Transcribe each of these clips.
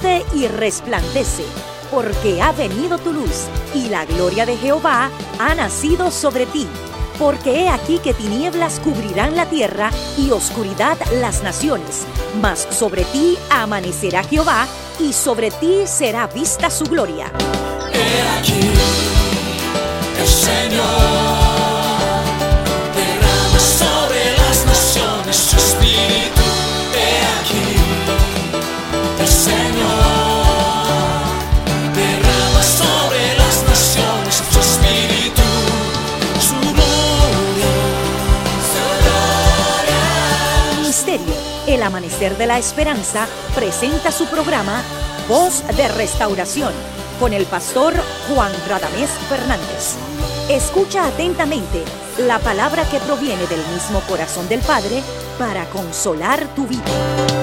levántate y resplandece, porque ha venido tu luz, y la gloria de Jehová ha nacido sobre ti. Porque he aquí que tinieblas cubrirán la tierra, y oscuridad las naciones. Mas sobre ti amanecerá Jehová, y sobre ti será vista su gloria. He aquí, el Señor derrama sobre las naciones su espíritu. He aquí, el Señor derrama sobre las naciones su espíritu, su gloria, su gloria. Ministerio El Amanecer de la Esperanza presenta su programa Voz de Restauración con el pastor Juan Radamés Fernández. Escucha atentamente la palabra que proviene del mismo corazón del Padre para consolar tu vida.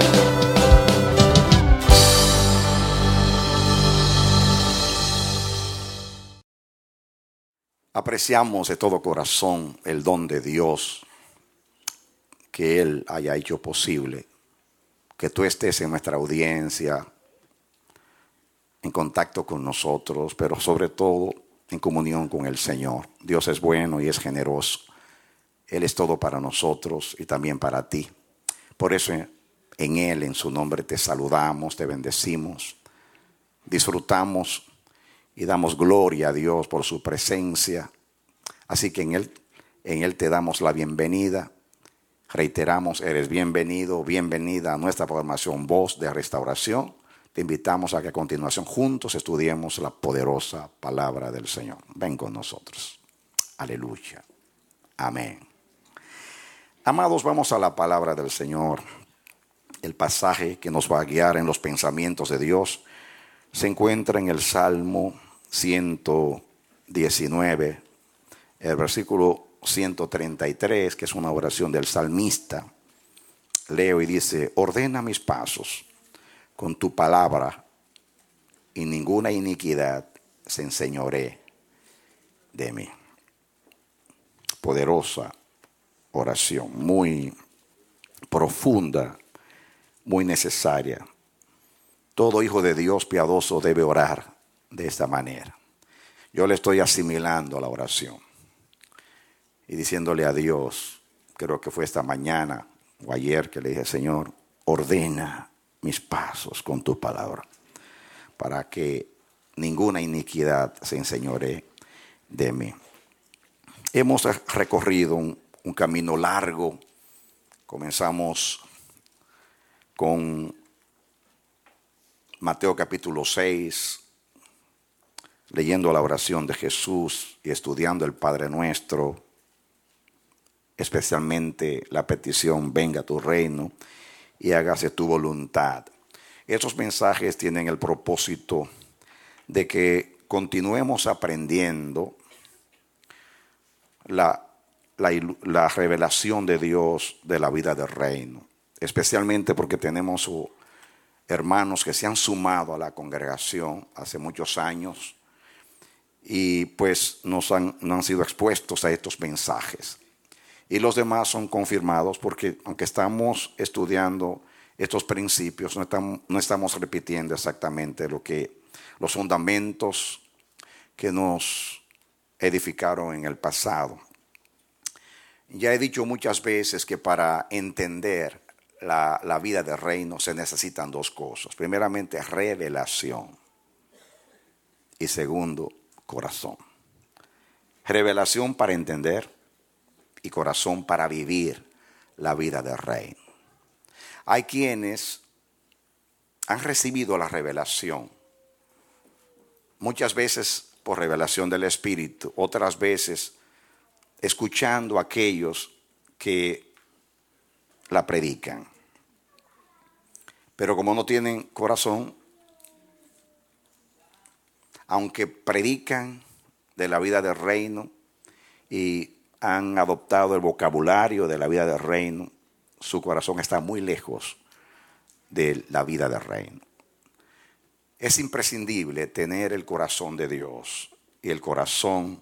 Apreciamos de todo corazón el don de Dios que Él haya hecho posible, que tú estés en nuestra audiencia, en contacto con nosotros, pero sobre todo en comunión con el Señor. Dios es bueno y es generoso. Él es todo para nosotros y también para ti. Por eso en Él, en su nombre, te saludamos, te bendecimos, disfrutamos y damos gloria a Dios por su presencia. Así que en Él te damos la bienvenida. Reiteramos, eres bienvenido, bienvenida a nuestra programación Voz de Restauración. Te invitamos a que a continuación juntos estudiemos la poderosa palabra del Señor. Ven con nosotros. Aleluya. Amén. Amados, vamos a la palabra del Señor. El pasaje que nos va a guiar en los pensamientos de Dios se encuentra en el Salmo 119, el versículo 133, que es una oración del salmista. Leo y dice: ordena mis pasos con tu palabra, y ninguna iniquidad se enseñoree de mí. Poderosa oración, muy profunda, muy necesaria. Todo hijo de Dios piadoso debe orar de esta manera. Yo le estoy asimilando la oración y diciéndole a Dios, creo que fue esta mañana o ayer que le dije: Señor, ordena mis pasos con tu palabra, para que ninguna iniquidad se enseñoree de mí. Hemos recorrido un camino largo. Comenzamos con Mateo capítulo 6, leyendo la oración de Jesús y estudiando el Padre Nuestro, especialmente la petición: venga tu reino y hágase tu voluntad. Estos mensajes tienen el propósito de que continuemos aprendiendo la revelación de Dios de la vida del reino, especialmente porque tenemos hermanos que se han sumado a la congregación hace muchos años y pues no han sido expuestos a estos mensajes. Y los demás son confirmados porque aunque estamos estudiando estos principios, no estamos repitiendo exactamente los fundamentos que nos edificaron en el pasado. Ya he dicho muchas veces que para entender la vida del reino se necesitan dos cosas. Primeramente, revelación. Y segundo, corazón. Revelación para entender y corazón para vivir la vida del reino. Hay quienes han recibido la revelación, muchas veces por revelación del Espíritu, otras veces escuchando a aquellos que la predican. Pero como no tienen corazón, aunque predican de la vida del reino y han adoptado el vocabulario de la vida del reino, su corazón está muy lejos de la vida del reino. Es imprescindible tener el corazón de Dios y el corazón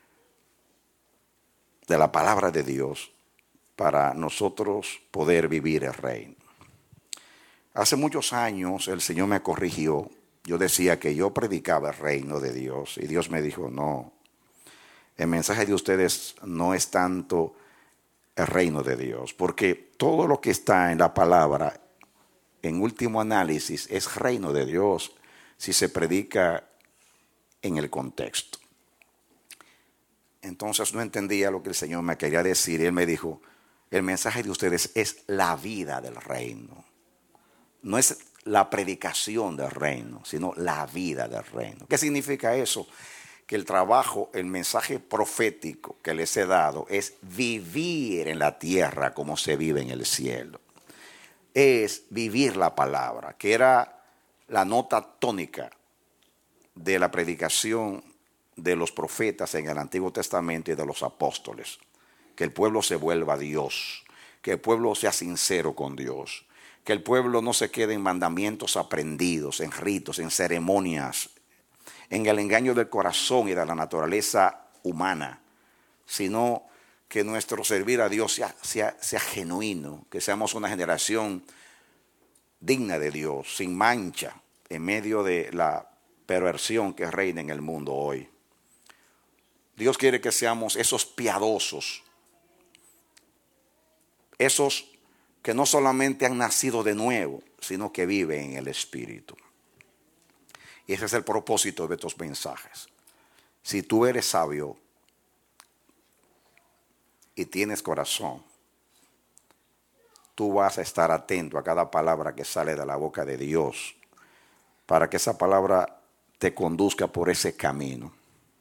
de la palabra de Dios para nosotros poder vivir el reino. Hace muchos años el Señor me corrigió. Yo decía que yo predicaba el reino de Dios y Dios me dijo, no, el mensaje de ustedes no es tanto el reino de Dios, porque todo lo que está en la palabra, en último análisis, es reino de Dios si se predica en el contexto. Entonces no entendía lo que el Señor me quería decir y Él me dijo, el mensaje de ustedes es la vida del reino. No es la predicación del reino, sino la vida del reino. ¿Qué significa eso? Que el trabajo, el mensaje profético que les he dado es vivir en la tierra como se vive en el cielo. Es vivir la palabra, que era la nota tónica de la predicación de los profetas en el Antiguo Testamento y de los apóstoles. Que el pueblo se vuelva a Dios, que el pueblo sea sincero con Dios, que el pueblo no se quede en mandamientos aprendidos, en ritos, en ceremonias, en el engaño del corazón y de la naturaleza humana, sino que nuestro servir a Dios sea genuino, que seamos una generación digna de Dios, sin mancha, en medio de la perversión que reina en el mundo hoy. Dios quiere que seamos esos piadosos, esos que no solamente han nacido de nuevo, sino que viven en el Espíritu. Y ese es el propósito de estos mensajes. Si tú eres sabio y tienes corazón, tú vas a estar atento a cada palabra que sale de la boca de Dios, para que esa palabra te conduzca por ese camino.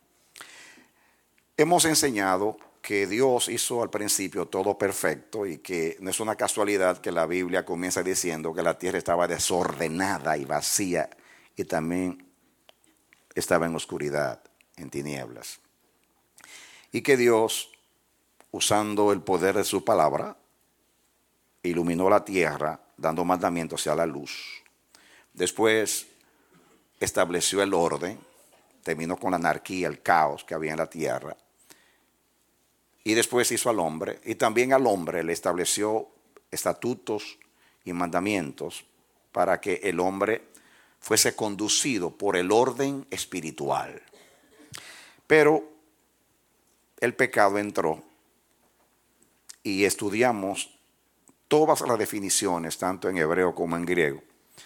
Hemos enseñado que Dios hizo al principio todo perfecto y que no es una casualidad que la Biblia comienza diciendo que la tierra estaba desordenada y vacía y también estaba en oscuridad, en tinieblas. Y que Dios, usando el poder de su palabra, iluminó la tierra, dando mandamientos hacia la luz. Después estableció el orden, terminó con la anarquía, el caos que había en la tierra. Y después hizo al hombre, y también al hombre le estableció estatutos y mandamientos para que el hombre fuese conducido por el orden espiritual. Pero el pecado entró y estudiamos todas las definiciones, tanto en hebreo como en griego.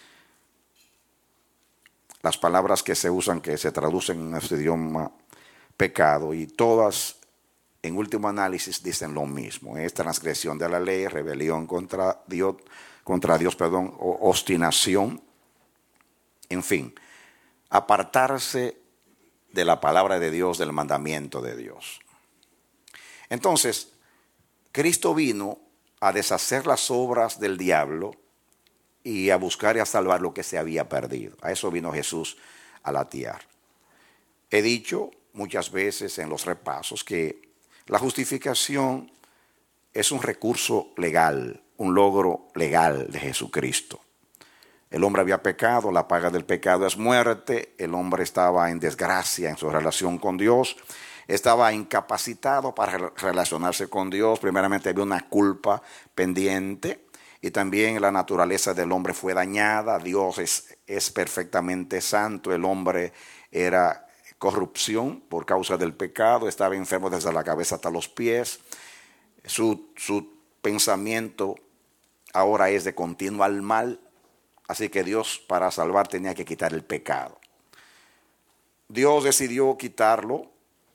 Las palabras que se usan, que se traducen en nuestro idioma pecado, y todas en último análisis dicen lo mismo. Es transgresión de la ley, rebelión contra Dios, o obstinación. En fin, apartarse de la palabra de Dios, del mandamiento de Dios. Entonces, Cristo vino a deshacer las obras del diablo y a buscar y a salvar lo que se había perdido. A eso vino Jesús a la tierra. He dicho muchas veces en los repasos que la justificación es un recurso legal, un logro legal de Jesucristo. El hombre había pecado, la paga del pecado es muerte, el hombre estaba en desgracia en su relación con Dios, estaba incapacitado para relacionarse con Dios, primeramente había una culpa pendiente y también la naturaleza del hombre fue dañada, Dios es perfectamente santo, el hombre era corrupción por causa del pecado, estaba enfermo desde la cabeza hasta los pies, su pensamiento ahora es de continuo al mal, así que Dios para salvar tenía que quitar el pecado. Dios decidió quitarlo,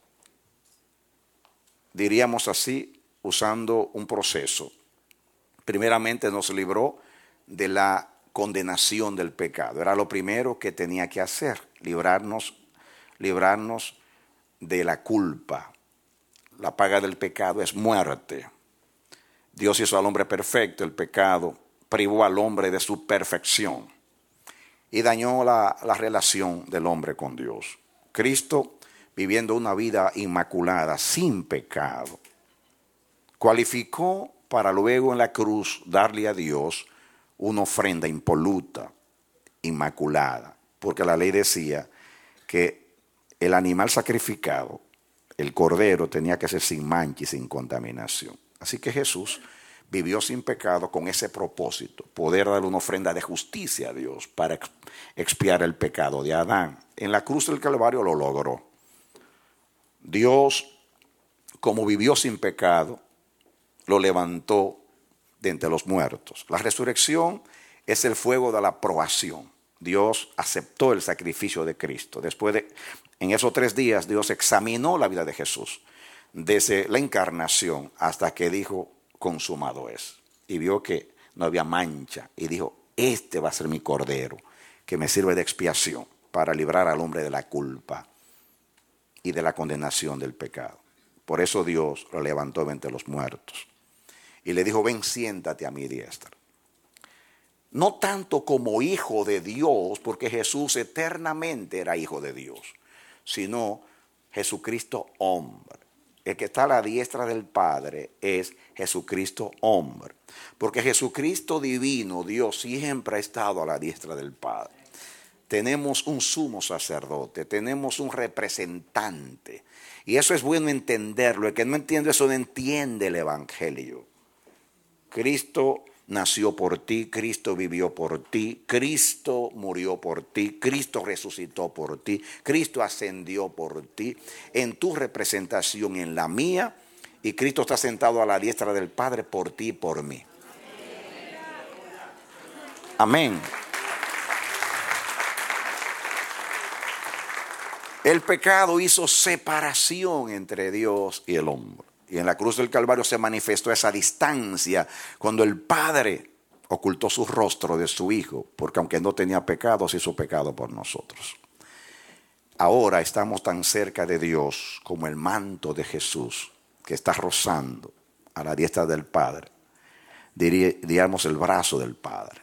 diríamos así, usando un proceso. Primeramente nos libró de la condenación del pecado, era lo primero que tenía que hacer, librarnos de la culpa. La paga del pecado es muerte. Dios hizo al hombre perfecto, el pecado privó al hombre de su perfección y dañó la relación del hombre con Dios. Cristo, viviendo una vida inmaculada, sin pecado, cualificó para luego en la cruz darle a Dios una ofrenda impoluta, inmaculada, porque la ley decía que el animal sacrificado, el cordero, tenía que ser sin mancha y sin contaminación. Así que Jesús vivió sin pecado con ese propósito, poder dar una ofrenda de justicia a Dios para expiar el pecado de Adán. En la cruz del Calvario lo logró. Dios, como vivió sin pecado, lo levantó de entre los muertos. La resurrección es el fuego de la aprobación. Dios aceptó el sacrificio de Cristo. En esos 3 días, Dios examinó la vida de Jesús, desde la encarnación hasta que dijo, consumado es. Y vio que no había mancha. Y dijo, este va a ser mi cordero, que me sirve de expiación para librar al hombre de la culpa y de la condenación del pecado. Por eso Dios lo levantó de entre los muertos. Y le dijo, ven, siéntate a mi diestra. No tanto como hijo de Dios, porque Jesús eternamente era hijo de Dios, sino Jesucristo hombre. El que está a la diestra del Padre es Jesucristo hombre. Porque Jesucristo divino, Dios, siempre ha estado a la diestra del Padre. Tenemos un sumo sacerdote, tenemos un representante. Y eso es bueno entenderlo. El que no entiende eso no entiende el Evangelio. Cristo nació por ti, Cristo vivió por ti, Cristo murió por ti, Cristo resucitó por ti, Cristo ascendió por ti, en tu representación y en la mía, y Cristo está sentado a la diestra del Padre por ti y por mí. Amén. El pecado hizo separación entre Dios y el hombre. Y en la cruz del Calvario se manifestó esa distancia cuando el Padre ocultó su rostro de su Hijo, porque aunque no tenía pecado, se hizo pecado por nosotros. Ahora estamos tan cerca de Dios como el manto de Jesús, que está rozando a la diestra del Padre, diríamos el brazo del Padre.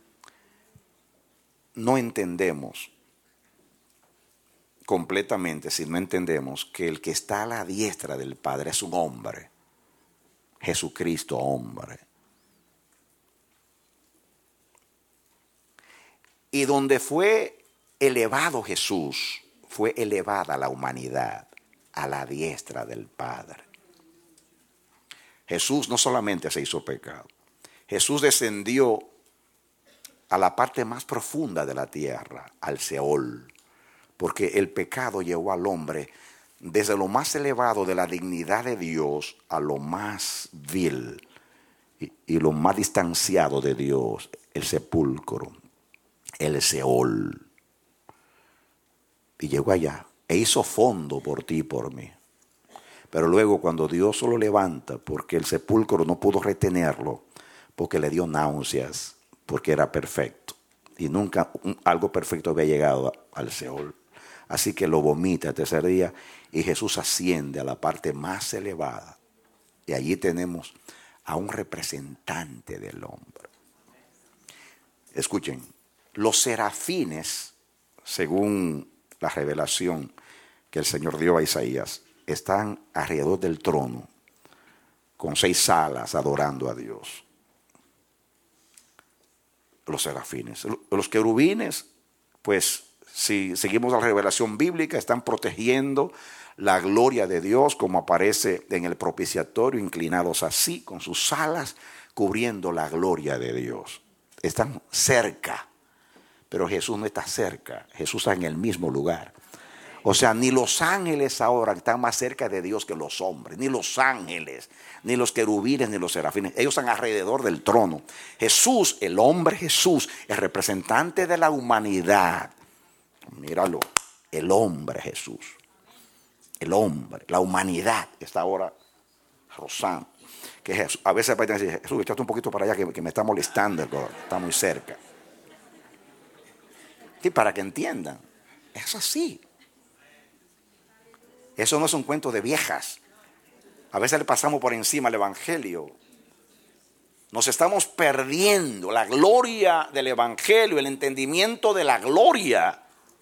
No entendemos completamente si no entendemos que el que está a la diestra del Padre es un hombre, Jesucristo hombre. Y donde fue elevado Jesús, fue elevada la humanidad a la diestra del Padre. Jesús no solamente se hizo pecado, Jesús descendió a la parte más profunda de la tierra, al Seol. Porque el pecado llevó al hombre desde lo más elevado de la dignidad de Dios a lo más vil y lo más distanciado de Dios, el sepulcro, el Seol. Y llegó allá e hizo fondo por ti y por mí. Pero luego cuando Dios lo levanta, porque el sepulcro no pudo retenerlo, porque le dio náuseas, porque era perfecto. Y nunca algo perfecto había llegado al Seol. Así que lo vomita el 3er día y Jesús asciende a la parte más elevada. Y allí tenemos a un representante del hombre. Escuchen, los serafines, según la revelación que el Señor dio a Isaías, están alrededor del trono con 6 alas adorando a Dios. Los serafines. Los querubines, pues, si seguimos la revelación bíblica, están protegiendo la gloria de Dios, como aparece en el propiciatorio, inclinados así, con sus alas, cubriendo la gloria de Dios. Están cerca, pero Jesús no está cerca, Jesús está en el mismo lugar. O sea, ni los ángeles ahora están más cerca de Dios que los hombres, ni los ángeles, ni los querubines, ni los serafines. Ellos están alrededor del trono. Jesús, el hombre Jesús, el representante de la humanidad. Míralo, el hombre Jesús, el hombre, la humanidad está ahora rozando. Que Jesús, a veces pueden decir, Jesús, échate un poquito para allá que me está molestando, está muy cerca. Y para que entiendan, es así. Eso no es un cuento de viejas. A veces le pasamos por encima al Evangelio. Nos estamos perdiendo la gloria del Evangelio, el entendimiento de la gloria.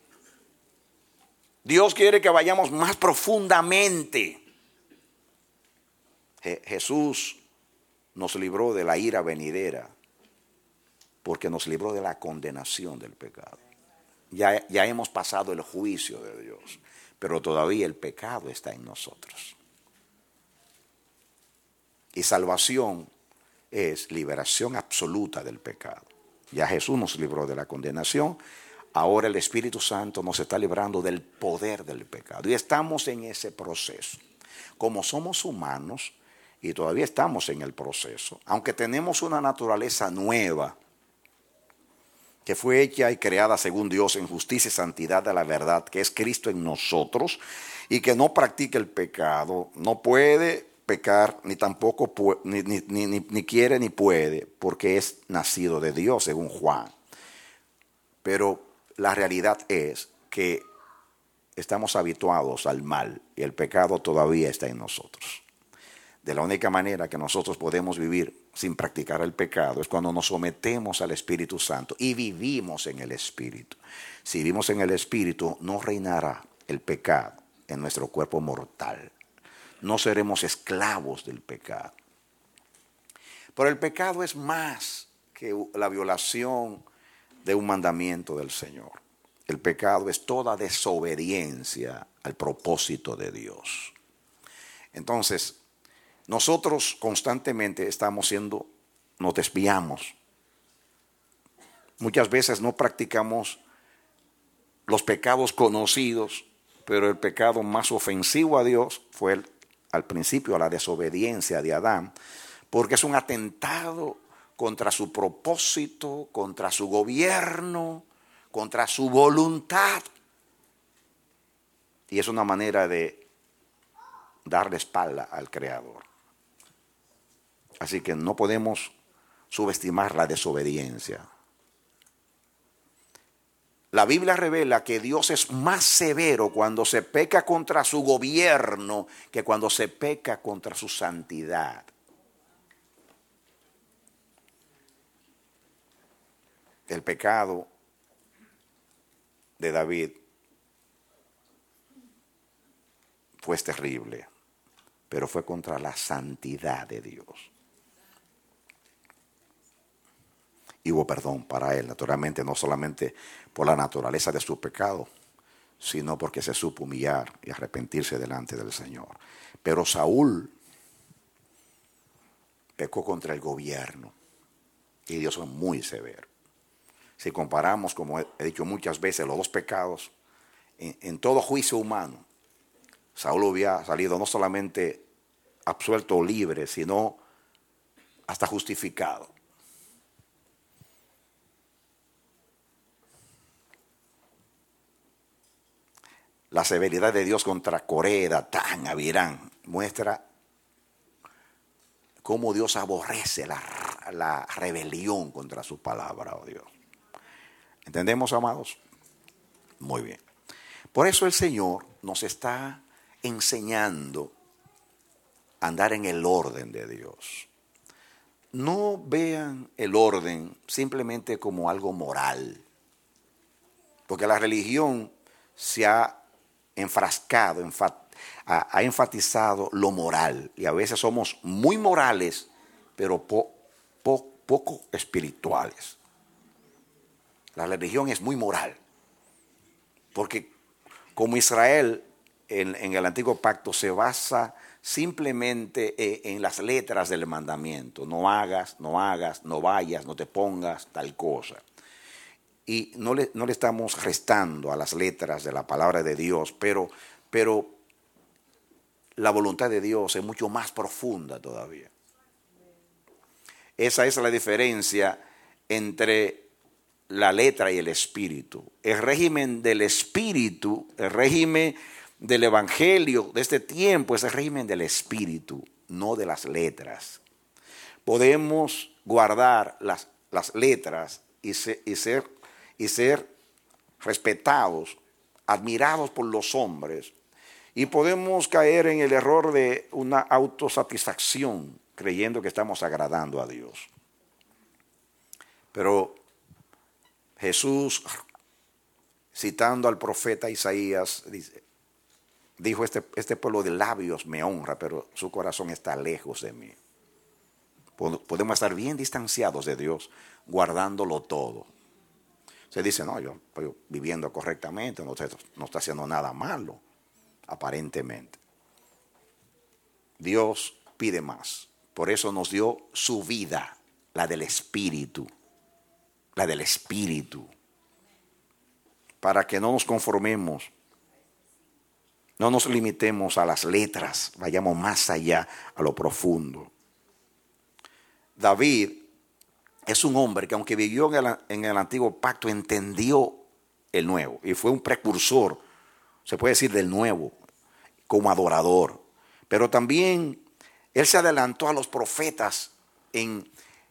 Dios quiere que vayamos más profundamente. Jesús nos libró de la ira venidera porque nos libró de la condenación del pecado. Ya hemos pasado el juicio de Dios, pero todavía el pecado está en nosotros. Y salvación es liberación absoluta del pecado. Ya Jesús nos libró de la condenación. Ahora el Espíritu Santo nos está librando del poder del pecado. Y estamos en ese proceso. Como somos humanos, y todavía estamos en el proceso, aunque tenemos una naturaleza nueva, que fue hecha y creada según Dios en justicia y santidad de la verdad, que es Cristo en nosotros, y que no practica el pecado, no puede pecar, ni tampoco ni quiere ni puede, porque es nacido de Dios, según Juan. Pero la realidad es que estamos habituados al mal y el pecado todavía está en nosotros. De la única manera que nosotros podemos vivir sin practicar el pecado es cuando nos sometemos al Espíritu Santo y vivimos en el Espíritu. Si vivimos en el Espíritu, no reinará el pecado en nuestro cuerpo mortal. No seremos esclavos del pecado. Pero el pecado es más que la violación de un mandamiento del Señor. El pecado es toda desobediencia al propósito de Dios. Entonces, nosotros constantemente nos desviamos. Muchas veces no practicamos los pecados conocidos, pero el pecado más ofensivo a Dios fue al principio la desobediencia de Adán, porque es un atentado contra su propósito, contra su gobierno, contra su voluntad. Y es una manera de darle espalda al Creador. Así que no podemos subestimar la desobediencia. La Biblia revela que Dios es más severo cuando se peca contra su gobierno que cuando se peca contra su santidad. El pecado de David fue terrible, pero fue contra la santidad de Dios. Y hubo perdón para él, naturalmente, no solamente por la naturaleza de su pecado, sino porque se supo humillar y arrepentirse delante del Señor. Pero Saúl pecó contra el gobierno y Dios es muy severo. Si comparamos, como he dicho muchas veces, los dos pecados, en todo juicio humano, Saúl hubiera salido no solamente absuelto o libre, sino hasta justificado. La severidad de Dios contra Coré, Datán, Abirán muestra cómo Dios aborrece la rebelión contra su palabra, oh Dios. ¿Entendemos, amados? Muy bien. Por eso el Señor nos está enseñando a andar en el orden de Dios. No vean el orden simplemente como algo moral, porque la religión se ha enfrascado, ha enfatizado lo moral, y a veces somos muy morales, pero poco espirituales. La religión es muy moral, porque como Israel en el antiguo pacto se basa simplemente en las letras del mandamiento: no hagas, no vayas, no te pongas tal cosa. Y no le estamos restando a las letras de la palabra de Dios, pero la voluntad de Dios es mucho más profunda todavía. Esa es la diferencia entre la letra y el espíritu. El régimen del espíritu, el régimen del evangelio de este tiempo es el régimen del espíritu, no de las letras. Podemos guardar las letras y ser respetados, admirados por los hombres, y podemos caer en el error de una autosatisfacción creyendo que estamos agradando a Dios. Pero Jesús, citando al profeta Isaías, dijo: este pueblo de labios me honra, pero su corazón está lejos de mí. Podemos estar bien distanciados de Dios, guardándolo todo. Se dice: no, yo estoy viviendo correctamente, no está haciendo nada malo, aparentemente. Dios pide más, Por eso nos dio su vida, la del Espíritu. La del Espíritu. Para que no nos conformemos, no nos limitemos a las letras, vayamos más allá, a lo profundo. David es un hombre que, aunque vivió en el antiguo pacto, entendió el nuevo y fue un precursor, se puede decir, del nuevo, como adorador. Pero también él se adelantó a los profetas en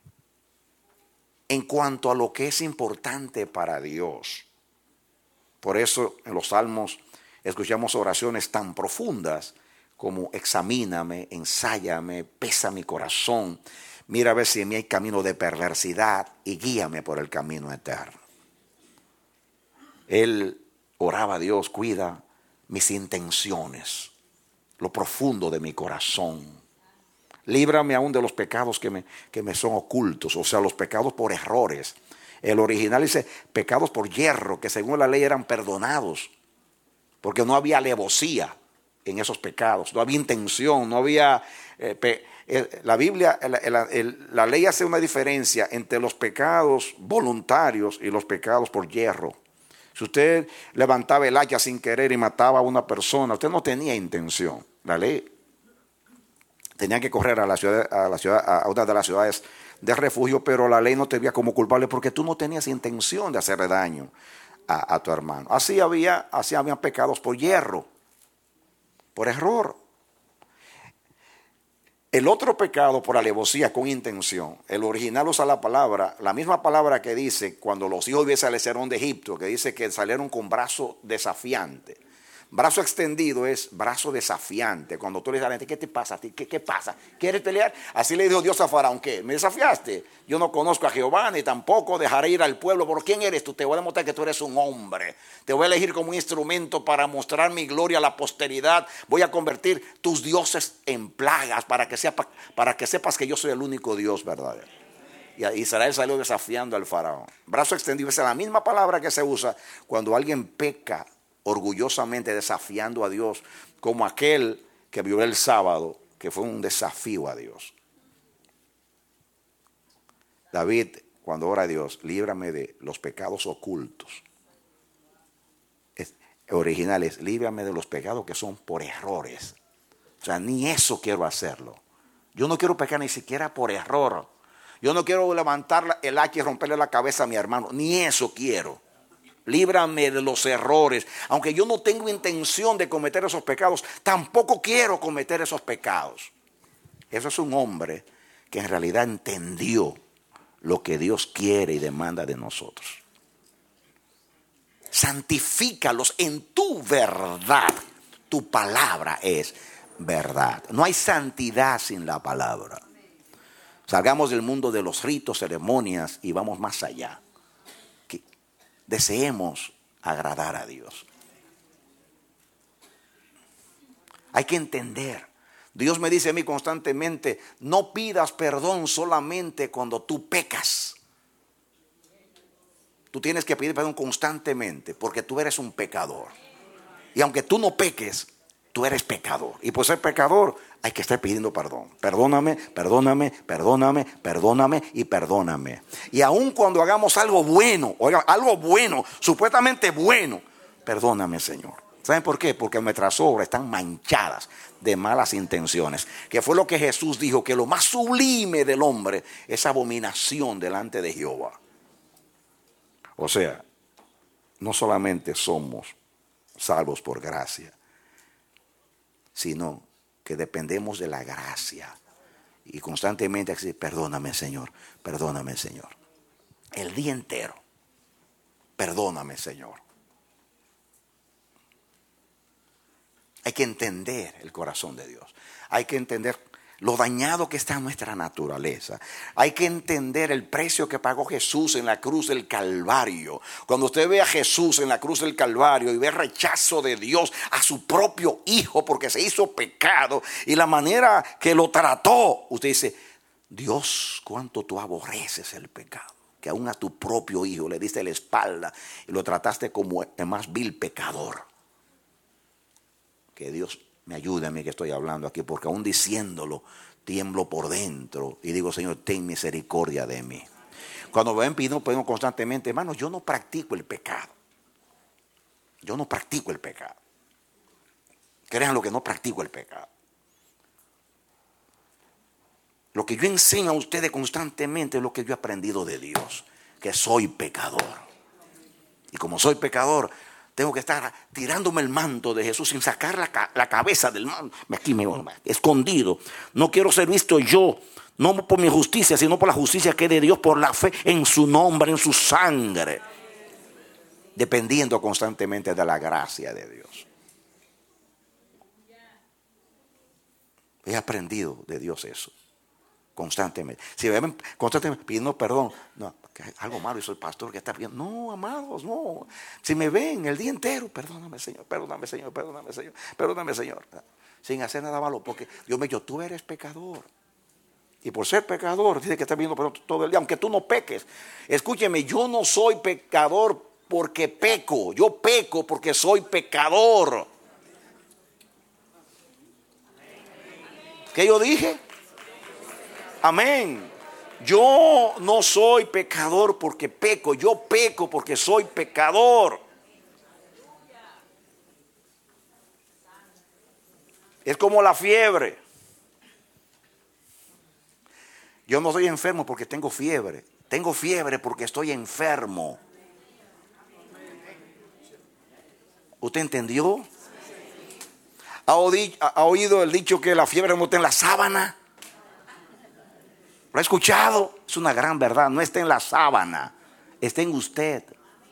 cuanto a lo que es importante para Dios. Por eso en los salmos escuchamos oraciones tan profundas como: examíname, ensáyame, pesa mi corazón, mira a ver si en mí hay camino de perversidad y guíame por el camino eterno. Él oraba a Dios: cuida mis intenciones, lo profundo de mi corazón. Líbrame aún de los pecados que me son ocultos, o sea, los pecados por errores. El original dice pecados por yerro, que según la ley eran perdonados, porque no había alevosía en esos pecados, no había intención, no había... la Biblia, la ley hace una diferencia entre los pecados voluntarios y los pecados por yerro. Si usted levantaba el hacha sin querer y mataba a una persona, usted no tenía intención. La ley tenía que correr a una de las ciudades de refugio, pero la ley no te veía como culpable porque tú no tenías intención de hacerle daño a tu hermano. Así había pecados por yerro, por error. El otro pecado por alevosía con intención, el original usa la misma palabra que dice cuando los hijos de Israel salieron de Egipto, que dice que salieron con brazo desafiante. Brazo extendido es brazo desafiante. Cuando tú le dices a la gente: ¿qué te pasa a ti? ¿Qué pasa? ¿Quieres pelear? Así le dijo Dios a Faraón: ¿qué? ¿Me desafiaste? Yo no conozco a Jehová, ni tampoco dejaré ir al pueblo. ¿Por quién eres tú? Te voy a demostrar que tú eres un hombre. Te voy a elegir como un instrumento para mostrar mi gloria a la posteridad. Voy a convertir tus dioses en plagas para que sepas que yo soy el único Dios verdadero. Y Israel salió desafiando al Faraón. Brazo extendido es la misma palabra que se usa cuando alguien peca orgullosamente, desafiando a Dios, como aquel que violó el sábado, que fue un desafío a Dios. David, cuando ora a Dios: líbrame de los pecados ocultos. Original es: líbrame de los pecados que son por errores. O sea, ni eso quiero hacerlo. Yo no quiero pecar ni siquiera por error. Yo no quiero levantar el hacha y romperle la cabeza a mi hermano. Ni eso quiero. Líbrame de los errores. Aunque yo no tengo intención de cometer esos pecados, tampoco quiero cometer esos pecados. Eso es un hombre que en realidad entendió lo que Dios quiere y demanda de nosotros. Santifícalos en tu verdad. Tu palabra es verdad. No hay santidad sin la palabra. Salgamos del mundo de los ritos, ceremonias y vamos más allá. Deseemos agradar a Dios. Hay que entender. Dios me dice a mí constantemente: no pidas perdón solamente cuando tú pecas. Tú tienes que pedir perdón constantemente porque tú eres un pecador. Y aunque tú no peques, tú eres pecador. Y por ser pecador hay que estar pidiendo perdón. Perdóname, perdóname, perdóname, perdóname y perdóname. Y aun cuando hagamos algo bueno, oiga, algo bueno, supuestamente bueno, perdóname, Señor. ¿Saben por qué? Porque nuestras obras están manchadas de malas intenciones. Que fue lo que Jesús dijo, que lo más sublime del hombre es abominación delante de Jehová. O sea, no solamente somos salvos por gracia, sino que dependemos de la gracia. Y constantemente decir: perdóname, Señor, perdóname, Señor. El día entero. Perdóname, Señor. Hay que entender el corazón de Dios. Hay que entender lo dañado que está nuestra naturaleza. Hay que entender el precio que pagó Jesús en la cruz del Calvario. Cuando usted ve a Jesús en la cruz del Calvario y ve el rechazo de Dios a su propio Hijo porque se hizo pecado y la manera que lo trató, usted dice: Dios, cuánto tú aborreces el pecado, que aún a tu propio Hijo le diste la espalda y lo trataste como el más vil pecador. Que Dios me ayude a mí que estoy hablando aquí, porque aún diciéndolo tiemblo por dentro y digo, Señor, ten misericordia de mí. Cuando ven pidiendo constantemente, hermano, yo no practico el pecado. Yo no practico el pecado. Créanlo que no practico el pecado. Lo que yo enseño a ustedes constantemente es lo que yo he aprendido de Dios, que soy pecador. Y como soy pecador, tengo que estar tirándome el manto de Jesús sin sacar la cabeza del manto. Aquí escondido. No quiero ser visto yo, no por mi justicia, sino por la justicia que es de Dios, por la fe en su nombre, en su sangre. Dependiendo constantemente de la gracia de Dios. He aprendido de Dios eso. Constantemente. Si me ven constantemente pidiendo perdón, no, algo malo hizo el pastor que está pidiendo. No, amados, no. Si me ven el día entero, perdóname, Señor, perdóname, Señor, perdóname, Señor, perdóname, Señor. Sin hacer nada malo, porque Dios me dijo, tú eres pecador. Y por ser pecador, dice que está pidiendo perdón todo el día, aunque tú no peques. Escúcheme, yo no soy pecador porque peco. Yo peco porque soy pecador. ¿Qué yo dije? Amén. Yo no soy pecador porque peco. Yo peco porque soy pecador. Es como la fiebre. Yo no estoy enfermo porque tengo fiebre. Tengo fiebre porque estoy enfermo. ¿Usted entendió? ¿Ha oído el dicho que la fiebre no está en la sábana? ¿Lo ha escuchado? Es una gran verdad. No está en la sábana, está en usted.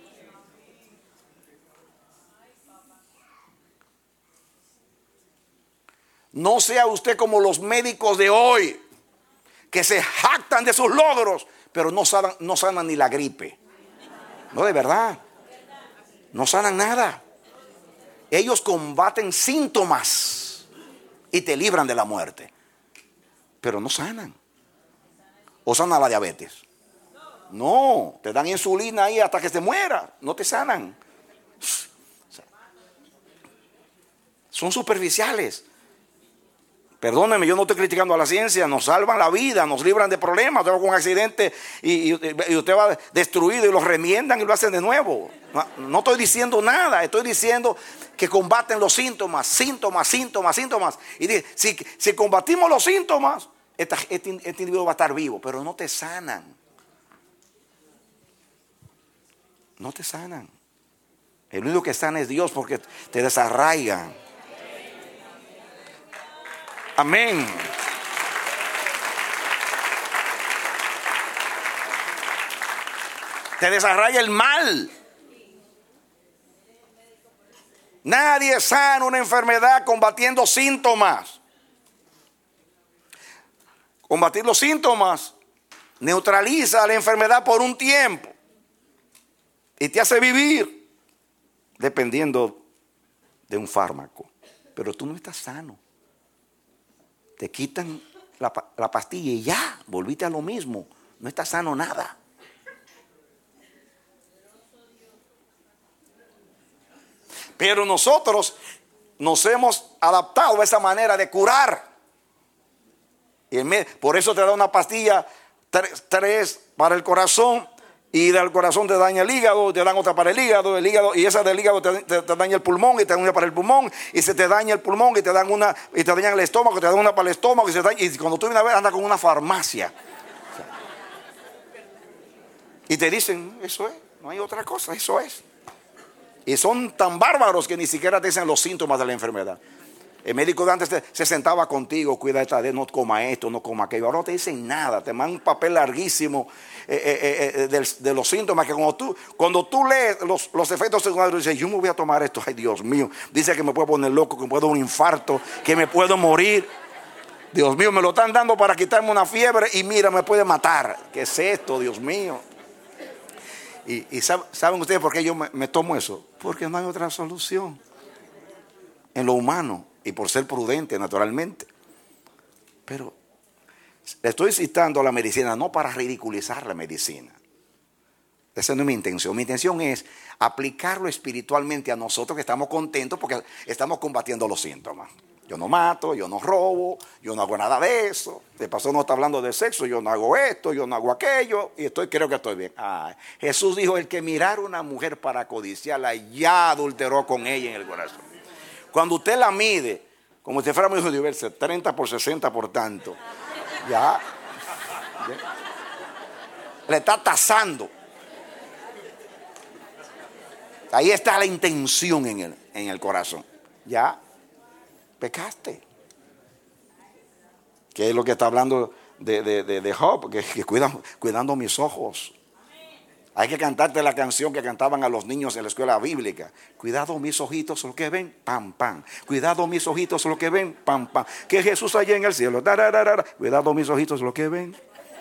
No sea usted como los médicos de hoy, que se jactan de sus logros, pero no sanan ni la gripe. No, de verdad. No sanan nada. Ellos combaten síntomas y te libran de la muerte, pero no sanan. ¿O sana la diabetes? No, te dan insulina ahí hasta que se muera. No te sanan. Son superficiales. Perdóneme, yo no estoy criticando a la ciencia. Nos salvan la vida, nos libran de problemas. Tengo un accidente y usted va destruido y lo remiendan y lo hacen de nuevo. No estoy diciendo nada. Estoy diciendo que combaten los síntomas. Y dice, si combatimos los síntomas, este individuo va a estar vivo, pero no te sanan. No te sanan. El único que sana es Dios, porque te desarraigan. Amén. Te desarraiga el mal. Nadie sana una enfermedad combatiendo síntomas. Combatir los síntomas neutraliza la enfermedad por un tiempo y te hace vivir dependiendo de un fármaco. Pero tú no estás sano. Te quitan la pastilla y ya, volviste a lo mismo. No estás sano nada. Pero nosotros nos hemos adaptado a esa manera de curar. Por eso te da una pastilla, tres para el corazón, y del corazón te daña el hígado, te dan otra para el hígado, y esa del hígado te daña el pulmón, y te dan una para el pulmón, y se te daña el pulmón, y te dan una, y te dañan el estómago, te dan una para el estómago, y cuando tú vienes a ver, andas con una farmacia. Y te dicen, eso es, no hay otra cosa, eso es. Y son tan bárbaros que ni siquiera te dicen los síntomas de la enfermedad. El médico de antes se sentaba contigo, cuida esta de no coma esto, no coma aquello. Ahora no te dicen nada, te mandan un papel larguísimo de los síntomas que cuando tú lees los efectos secundarios, dices, yo me voy a tomar esto, ay Dios mío, dice que me puedo poner loco, que me puedo dar un infarto, que me puedo morir. Dios mío, me lo están dando para quitarme una fiebre y mira, me puede matar. ¿Qué es esto, Dios mío? Y ¿saben ustedes por qué yo me tomo eso? Porque no hay otra solución en lo humano. Y por ser prudente, naturalmente. Pero le estoy citando la medicina no para ridiculizar la medicina. Esa no es mi intención. Mi intención es aplicarlo espiritualmente a nosotros, que estamos contentos porque estamos combatiendo los síntomas. Yo no mato, yo no robo, yo no hago nada de eso. El pastor no está hablando de sexo, yo no hago esto, yo no hago aquello. Y creo que estoy bien. Jesús dijo, el que mirara a una mujer para codiciarla, ya adulteró con ella en el corazón. Cuando usted la mide, como si fuera muy universal, 30 por 60 por tanto, ya le está tasando. Ahí está la intención en el corazón. Ya pecaste. ¿Qué es lo que está hablando de Job? Que cuidando mis ojos. Hay que cantarte la canción que cantaban a los niños en la escuela bíblica. Cuidado mis ojitos lo que ven, pam, pam. Cuidado mis ojitos lo que ven, pam, pam. Que Jesús allá en el cielo. Cuidado mis ojitos lo que ven.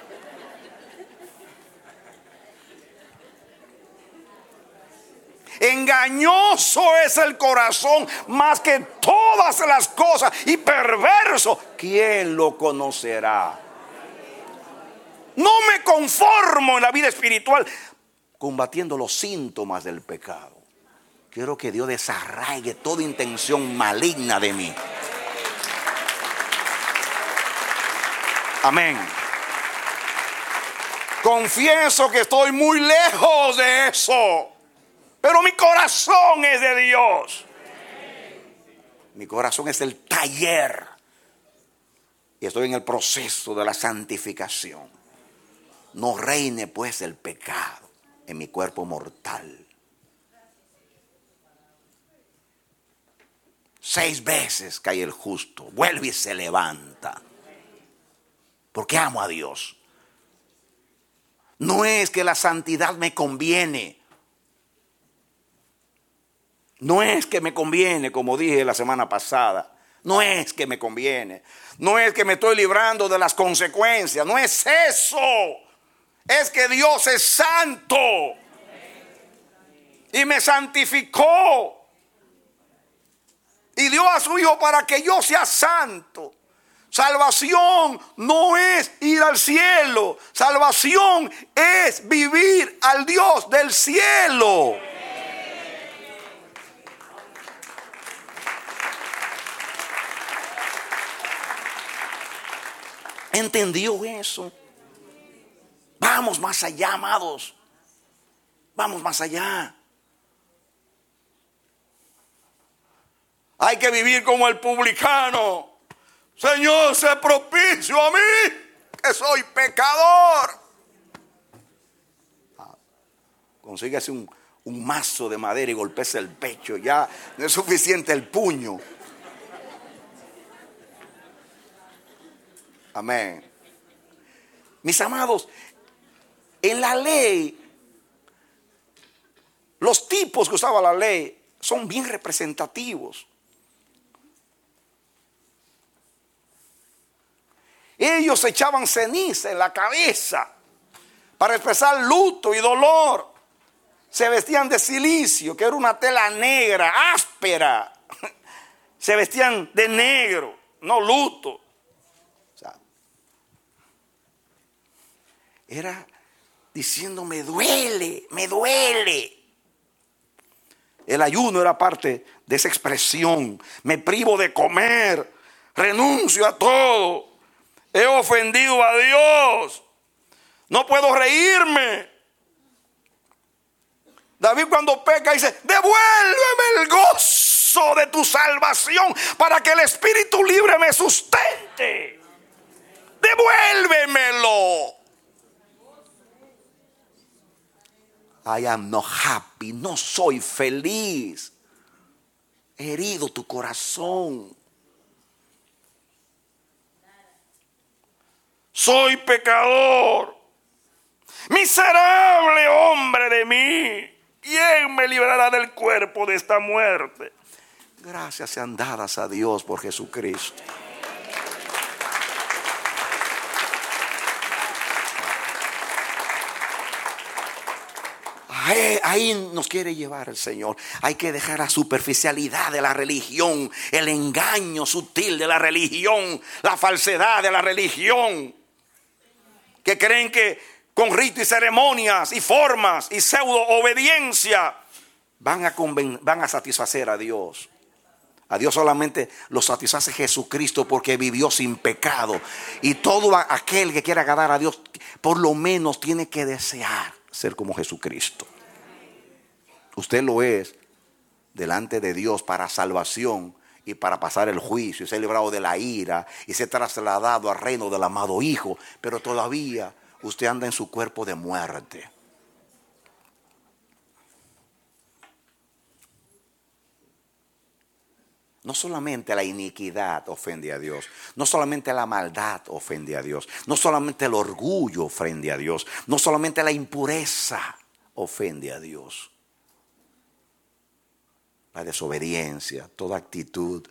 Engañoso es el corazón más que todas las cosas y perverso. ¿Quién lo conocerá? No me conformo en la vida espiritual combatiendo los síntomas del pecado. Quiero que Dios desarraigue toda intención maligna de mí. Amén. Confieso que estoy muy lejos de eso. Pero mi corazón es de Dios. Mi corazón es el taller. Y estoy en el proceso de la santificación. No reine pues el pecado en mi cuerpo mortal. 6 veces cae el justo, vuelve y se levanta. Porque amo a Dios. No es que la santidad me conviene. No es que me conviene, como dije la semana pasada. No es que me conviene. No es que me estoy librando de las consecuencias. No es eso. Es que Dios es santo. Y me santificó. Y dio a su Hijo para que yo sea santo. Salvación no es ir al cielo. Salvación es vivir al Dios del cielo. ¿Entendió eso? Vamos más allá, amados. Vamos más allá. Hay que vivir como el publicano. Señor, sé propicio a mí, que soy pecador. Consíguese un mazo de madera y golpese el pecho. Ya no es suficiente el puño. Amén. Mis amados, en la ley, los tipos que usaba la ley son bien representativos. Ellos echaban ceniza en la cabeza para expresar luto y dolor. Se vestían de cilicio, que era una tela negra, áspera. Se vestían de negro, no luto. Era diciendo, me duele, me duele. El ayuno era parte de esa expresión. Me privo de comer, renuncio a todo. He ofendido a Dios. No puedo reírme. David cuando peca dice, devuélveme el gozo de tu salvación para que el espíritu libre me sustente. Devuélvemelo. I am not happy, no soy feliz. He herido tu corazón. Soy pecador. Miserable hombre de mí. ¿Quién me librará del cuerpo de esta muerte? Gracias sean dadas a Dios por Jesucristo. Ahí nos quiere llevar el Señor. Hay que dejar la superficialidad de la religión, el engaño sutil de la religión, la falsedad de la religión. Que creen que con ritos y ceremonias y formas y pseudo obediencia van a satisfacer a Dios. A Dios solamente lo satisface Jesucristo porque vivió sin pecado. Y todo aquel que quiera agradar a Dios, por lo menos tiene que desear ser como Jesucristo. Usted lo es delante de Dios para salvación y para pasar el juicio y ser librado de la ira y ser trasladado al reino del amado Hijo. Pero todavía usted anda en su cuerpo de muerte. No solamente la iniquidad ofende a Dios, no solamente la maldad ofende a Dios, no solamente el orgullo ofende a Dios, no solamente la impureza ofende a Dios. La desobediencia, toda actitud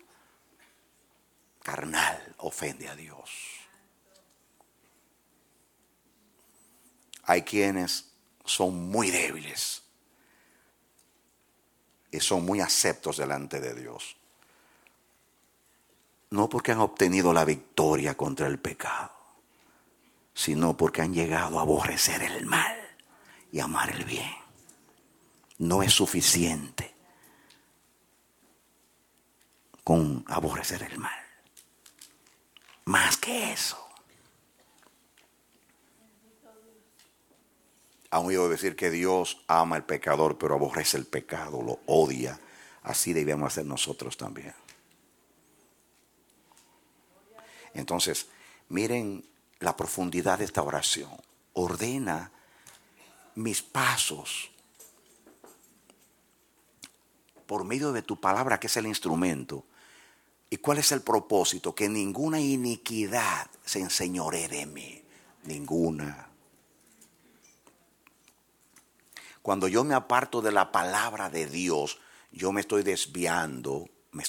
carnal ofende a Dios. Hay quienes son muy débiles y son muy aceptos delante de Dios. No porque han obtenido la victoria contra el pecado, sino porque han llegado a aborrecer el mal y amar el bien. No es suficiente con aborrecer el mal. Más que eso. Han oído decir que Dios ama al pecador, pero aborrece el pecado, lo odia. Así debemos hacer nosotros también. Entonces, miren la profundidad de esta oración. Ordena mis pasos por medio de tu palabra, que es el instrumento. ¿Y cuál es el propósito? Que ninguna iniquidad se enseñoree de mí. Ninguna. Cuando yo me aparto de la palabra de Dios, yo me estoy desviando,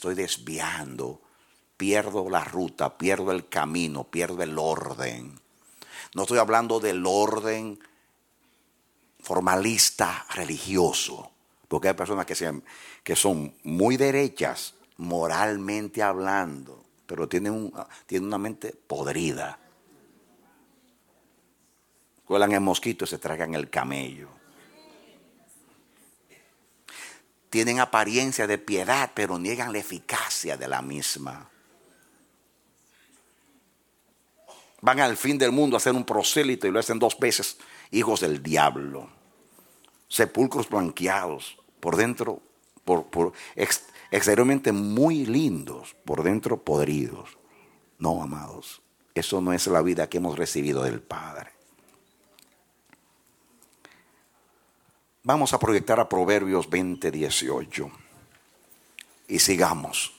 pierdo la ruta, pierdo el camino, pierdo el orden. No estoy hablando del orden formalista religioso, porque hay personas que son muy derechas moralmente hablando, pero tienen una mente podrida. Cuelan el mosquito y se tragan el camello. Tienen apariencia de piedad, pero niegan la eficacia de la misma. Van al fin del mundo a hacer un prosélito y lo hacen 2 veces hijos del diablo. Sepulcros blanqueados, por dentro, exteriormente muy lindos, por dentro podridos. No, amados, eso no es la vida que hemos recibido del Padre. Vamos a proyectar a Proverbios 20:18 y sigamos.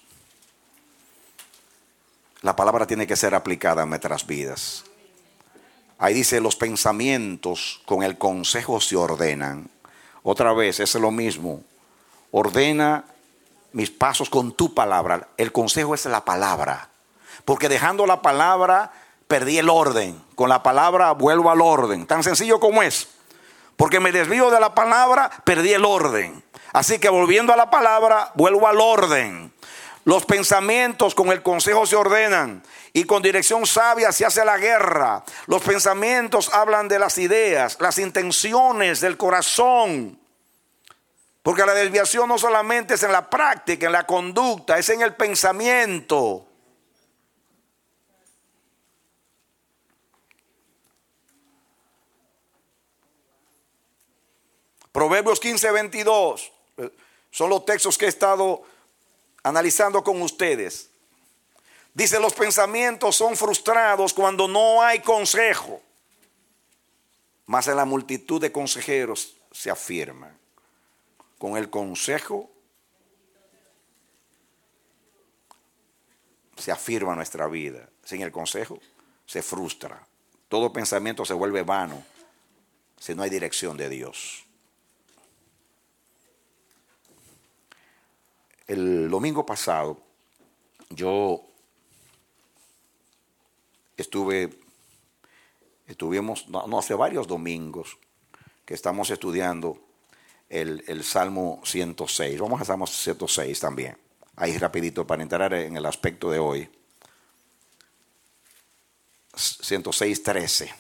La palabra tiene que ser aplicada en nuestras vidas. Ahí dice, los pensamientos con el consejo se ordenan. Otra vez, es lo mismo. Ordena mis pasos con tu palabra. El consejo es la palabra. Porque dejando la palabra, perdí el orden. Con la palabra vuelvo al orden. Tan sencillo como es. Porque me desvío de la palabra, perdí el orden. Así que volviendo a la palabra, vuelvo al orden. Los pensamientos con el consejo se ordenan y con dirección sabia se hace la guerra. Los pensamientos hablan de las ideas, las intenciones del corazón. Porque la desviación no solamente es en la práctica, en la conducta, es en el pensamiento. Proverbios 15:22 son los textos que he estado analizando con ustedes. Dice, los pensamientos son frustrados cuando no hay consejo, mas en la multitud de consejeros se afirman. Con el consejo se afirma nuestra vida. Sin el consejo se frustra. Todo pensamiento se vuelve vano si no hay dirección de Dios. El domingo pasado yo estuvimos hace varios domingos que estamos estudiando el Salmo 106. Vamos a Salmo 106 también. Ahí rapidito para entrar en el aspecto de hoy. 106:13.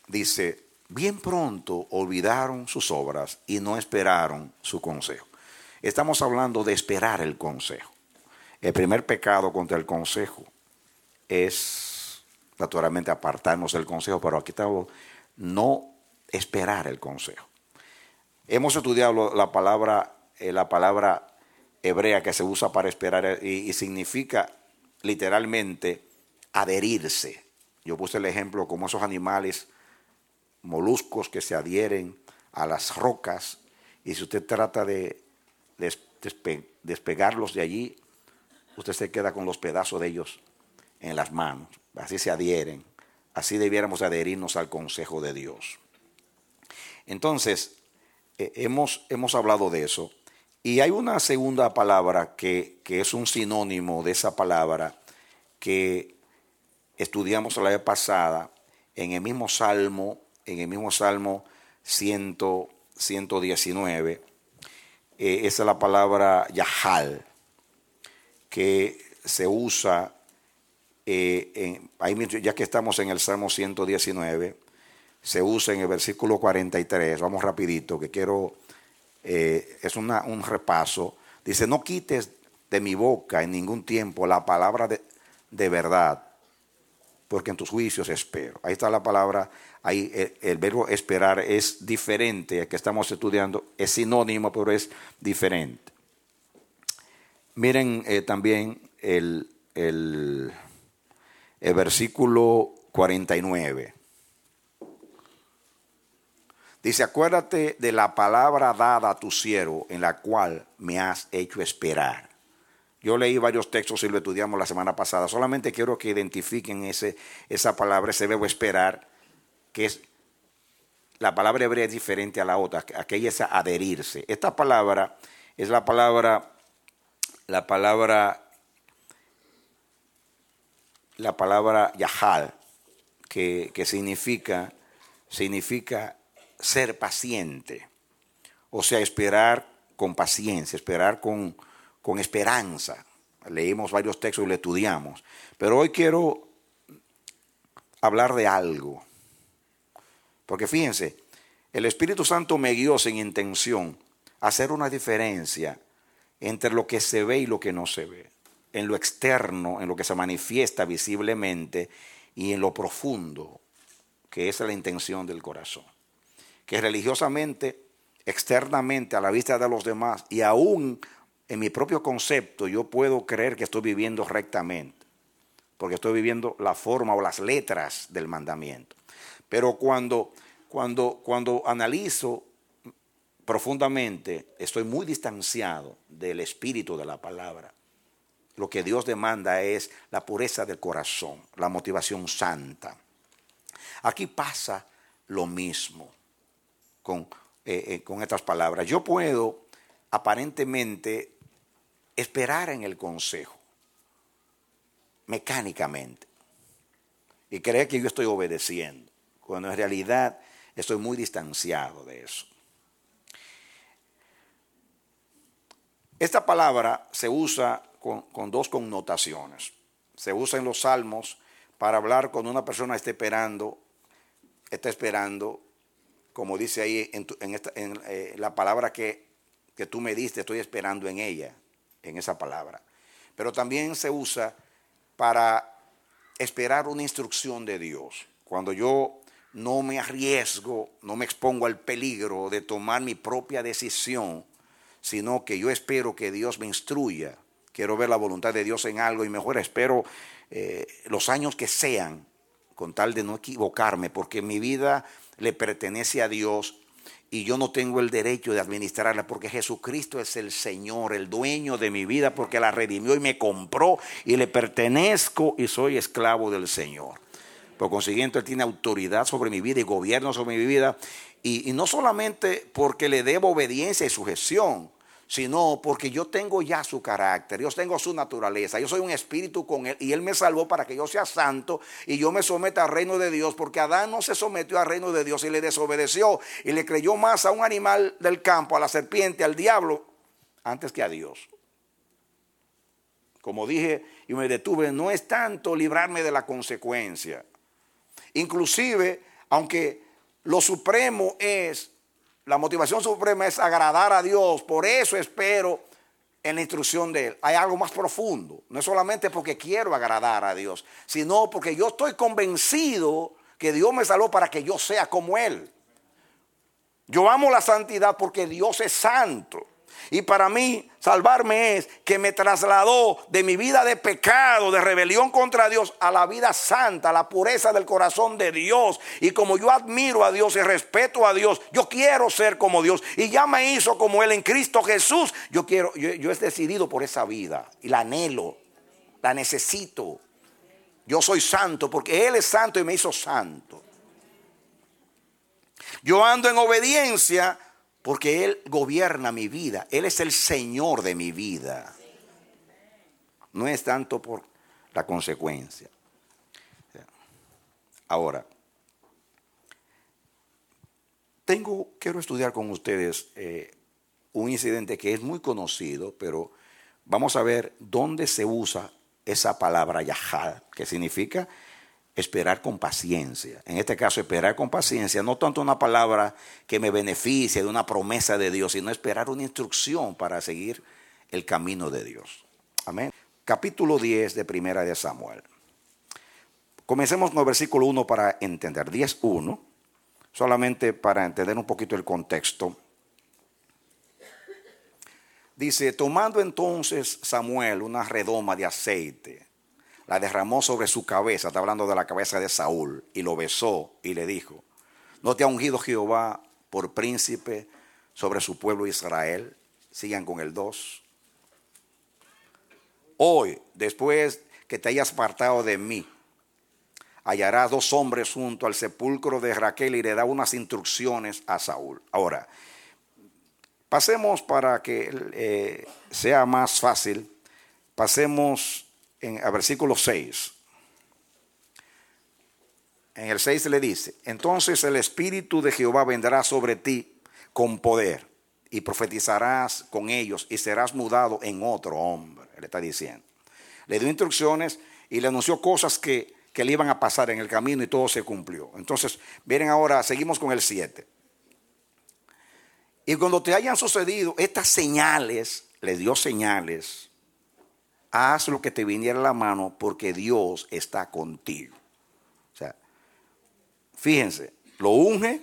Dice, bien pronto olvidaron sus obras y no esperaron su consejo. Estamos hablando de esperar el consejo. El primer pecado contra el consejo es naturalmente apartarnos del consejo, pero aquí estamos no esperar el consejo. Hemos estudiado la palabra hebrea que se usa para esperar y significa literalmente adherirse. Yo puse el ejemplo como esos animales moluscos que se adhieren a las rocas, y si usted trata de despegarlos de allí, usted se queda con los pedazos de ellos en las manos. Así se adhieren. Así debiéramos adherirnos al consejo de Dios. Entonces, hemos hablado de eso. Y hay una segunda palabra que es un sinónimo de esa palabra que estudiamos la vez pasada en el mismo Salmo 119. Esa es la palabra Yahal, que se usa, ya que estamos en el Salmo 119, se usa en el versículo 43. Vamos rapidito, que quiero, es un repaso. Dice: no quites de mi boca en ningún tiempo la palabra de verdad, porque en tus juicios espero. Ahí está la palabra, ahí el verbo esperar es diferente al que estamos estudiando, es sinónimo, pero es diferente. Miren también el versículo 49. Dice: acuérdate de la palabra dada a tu siervo, en la cual me has hecho esperar. Yo leí varios textos y lo estudiamos la semana pasada. Solamente quiero que identifiquen esa palabra, ese verbo esperar, que es la palabra hebrea es diferente a la otra. Aquella es adherirse. Esta palabra es la palabra Yahal, que significa ser paciente. O sea, esperar con paciencia, esperar con esperanza. Leímos varios textos y lo estudiamos. Pero hoy quiero hablar de algo. Porque fíjense, el Espíritu Santo me guió sin intención a hacer una diferencia entre lo que se ve y lo que no se ve. En lo externo, en lo que se manifiesta visiblemente, y en lo profundo, que es la intención del corazón. Que religiosamente, externamente, a la vista de los demás, y aún en mi propio concepto, yo puedo creer que estoy viviendo rectamente, porque estoy viviendo la forma o las letras del mandamiento. Pero cuando analizo profundamente, estoy muy distanciado del espíritu de la palabra. Lo que Dios demanda es la pureza del corazón, la motivación santa. Aquí pasa lo mismo con estas palabras. Yo puedo aparentemente esperar en el consejo mecánicamente y creer que yo estoy obedeciendo, cuando en realidad estoy muy distanciado de eso. Esta palabra se usa con dos connotaciones. Se usa en los salmos para hablar cuando una persona está esperando, como dice ahí en la palabra que tú me diste, estoy esperando en ella, en esa palabra. Pero también se usa para esperar una instrucción de Dios. Cuando yo no me arriesgo, no me expongo al peligro de tomar mi propia decisión, sino que yo espero que Dios me instruya. Quiero ver la voluntad de Dios en algo y mejor espero los años que sean, con tal de no equivocarme, porque mi vida le pertenece a Dios y yo no tengo el derecho de administrarla, porque Jesucristo es el Señor, el dueño de mi vida, porque la redimió y me compró y le pertenezco y soy esclavo del Señor. Por consiguiente, Él tiene autoridad sobre mi vida y gobierno sobre mi vida, y no solamente porque le debo obediencia y sujeción, sino porque yo tengo ya su carácter, yo tengo su naturaleza, yo soy un espíritu con Él y Él me salvó para que yo sea santo y yo me someta al reino de Dios, porque Adán no se sometió al reino de Dios y le desobedeció y le creyó más a un animal del campo, a la serpiente, al diablo, antes que a Dios. Como dije y me detuve, no es tanto librarme de la consecuencia. Inclusive, aunque lo supremo es La motivación suprema es agradar a Dios. Por eso espero en la instrucción de Él. Hay algo más profundo. No es solamente porque quiero agradar a Dios, sino porque yo estoy convencido que Dios me salvó para que yo sea como Él. Yo amo la santidad porque Dios es santo. Y para mí salvarme es que me trasladó de mi vida de pecado, de rebelión contra Dios, a la vida santa, a la pureza del corazón de Dios. Y como yo admiro a Dios y respeto a Dios, yo quiero ser como Dios. Y ya me hizo como Él en Cristo Jesús. Yo he decidido por esa vida y la anhelo, la necesito. Yo soy santo porque Él es santo y me hizo santo. Yo ando en obediencia porque Él gobierna mi vida. Él es el Señor de mi vida. No es tanto por la consecuencia. Ahora, quiero estudiar con ustedes un incidente que es muy conocido, pero vamos a ver dónde se usa esa palabra yahal, que significa esperar con paciencia. En este caso, esperar con paciencia, no tanto una palabra que me beneficie de una promesa de Dios, sino esperar una instrucción para seguir el camino de Dios. Amén. Capítulo 10 de Primera de Samuel. Comencemos con el versículo 1 para entender. 10:1, solamente para entender un poquito el contexto. Dice, tomando entonces Samuel una redoma de aceite, la derramó sobre su cabeza, está hablando de la cabeza de Saúl, y lo besó y le dijo, ¿no te ha ungido Jehová por príncipe sobre su pueblo Israel? Sigan con el 2. Hoy, después que te hayas apartado de mí, hallarás 2 hombres junto al sepulcro de Raquel y le da unas instrucciones a Saúl. Ahora, pasemos para que sea más fácil, pasemos a versículo 6. En el 6 le dice, entonces el Espíritu de Jehová vendrá sobre ti con poder y profetizarás con ellos y serás mudado en otro hombre. Le está diciendo. Le dio instrucciones y le anunció cosas que le iban a pasar en el camino y todo se cumplió. Entonces, miren ahora, seguimos con el 7. Y cuando te hayan sucedido estas señales, le dio señales, haz lo que te viniera a la mano porque Dios está contigo. O sea, fíjense, lo unge,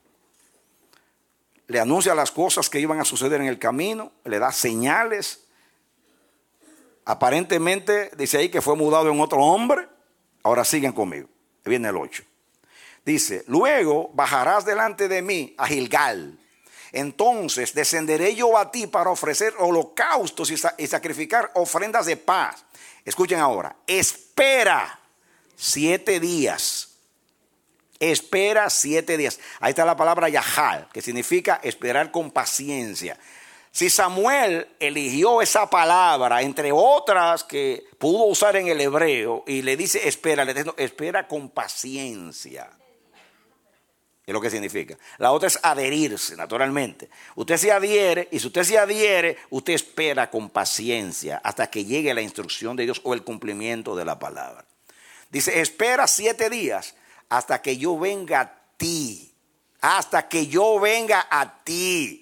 le anuncia las cosas que iban a suceder en el camino, le da señales. Aparentemente dice ahí que fue mudado en otro hombre. Ahora sigan conmigo. Viene el 8. Dice, luego bajarás delante de mí a Gilgal. Entonces descenderé yo a ti para ofrecer holocaustos y sacrificar ofrendas de paz. Escuchen ahora, espera 7 días. Espera 7 días. Ahí está la palabra yahal, que significa esperar con paciencia. Si Samuel eligió esa palabra, entre otras que pudo usar en el hebreo, y le dice espera, le dice, espera con paciencia. Es lo que significa. La otra es adherirse, naturalmente. Usted se adhiere, y si usted se adhiere, usted espera con paciencia hasta que llegue la instrucción de Dios o el cumplimiento de la palabra. Dice, espera 7 días hasta que yo venga a ti. Hasta que yo venga a ti.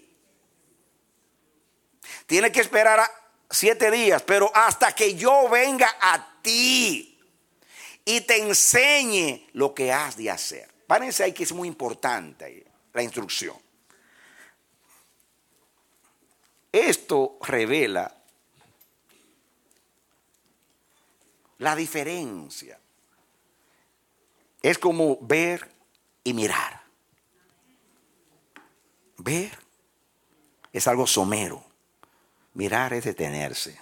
Tiene que esperar 7 días, pero hasta que yo venga a ti y te enseñe lo que has de hacer. Párense ahí que es muy importante la instrucción. Esto revela la diferencia. Es como ver y mirar. Ver es algo somero. Mirar es detenerse.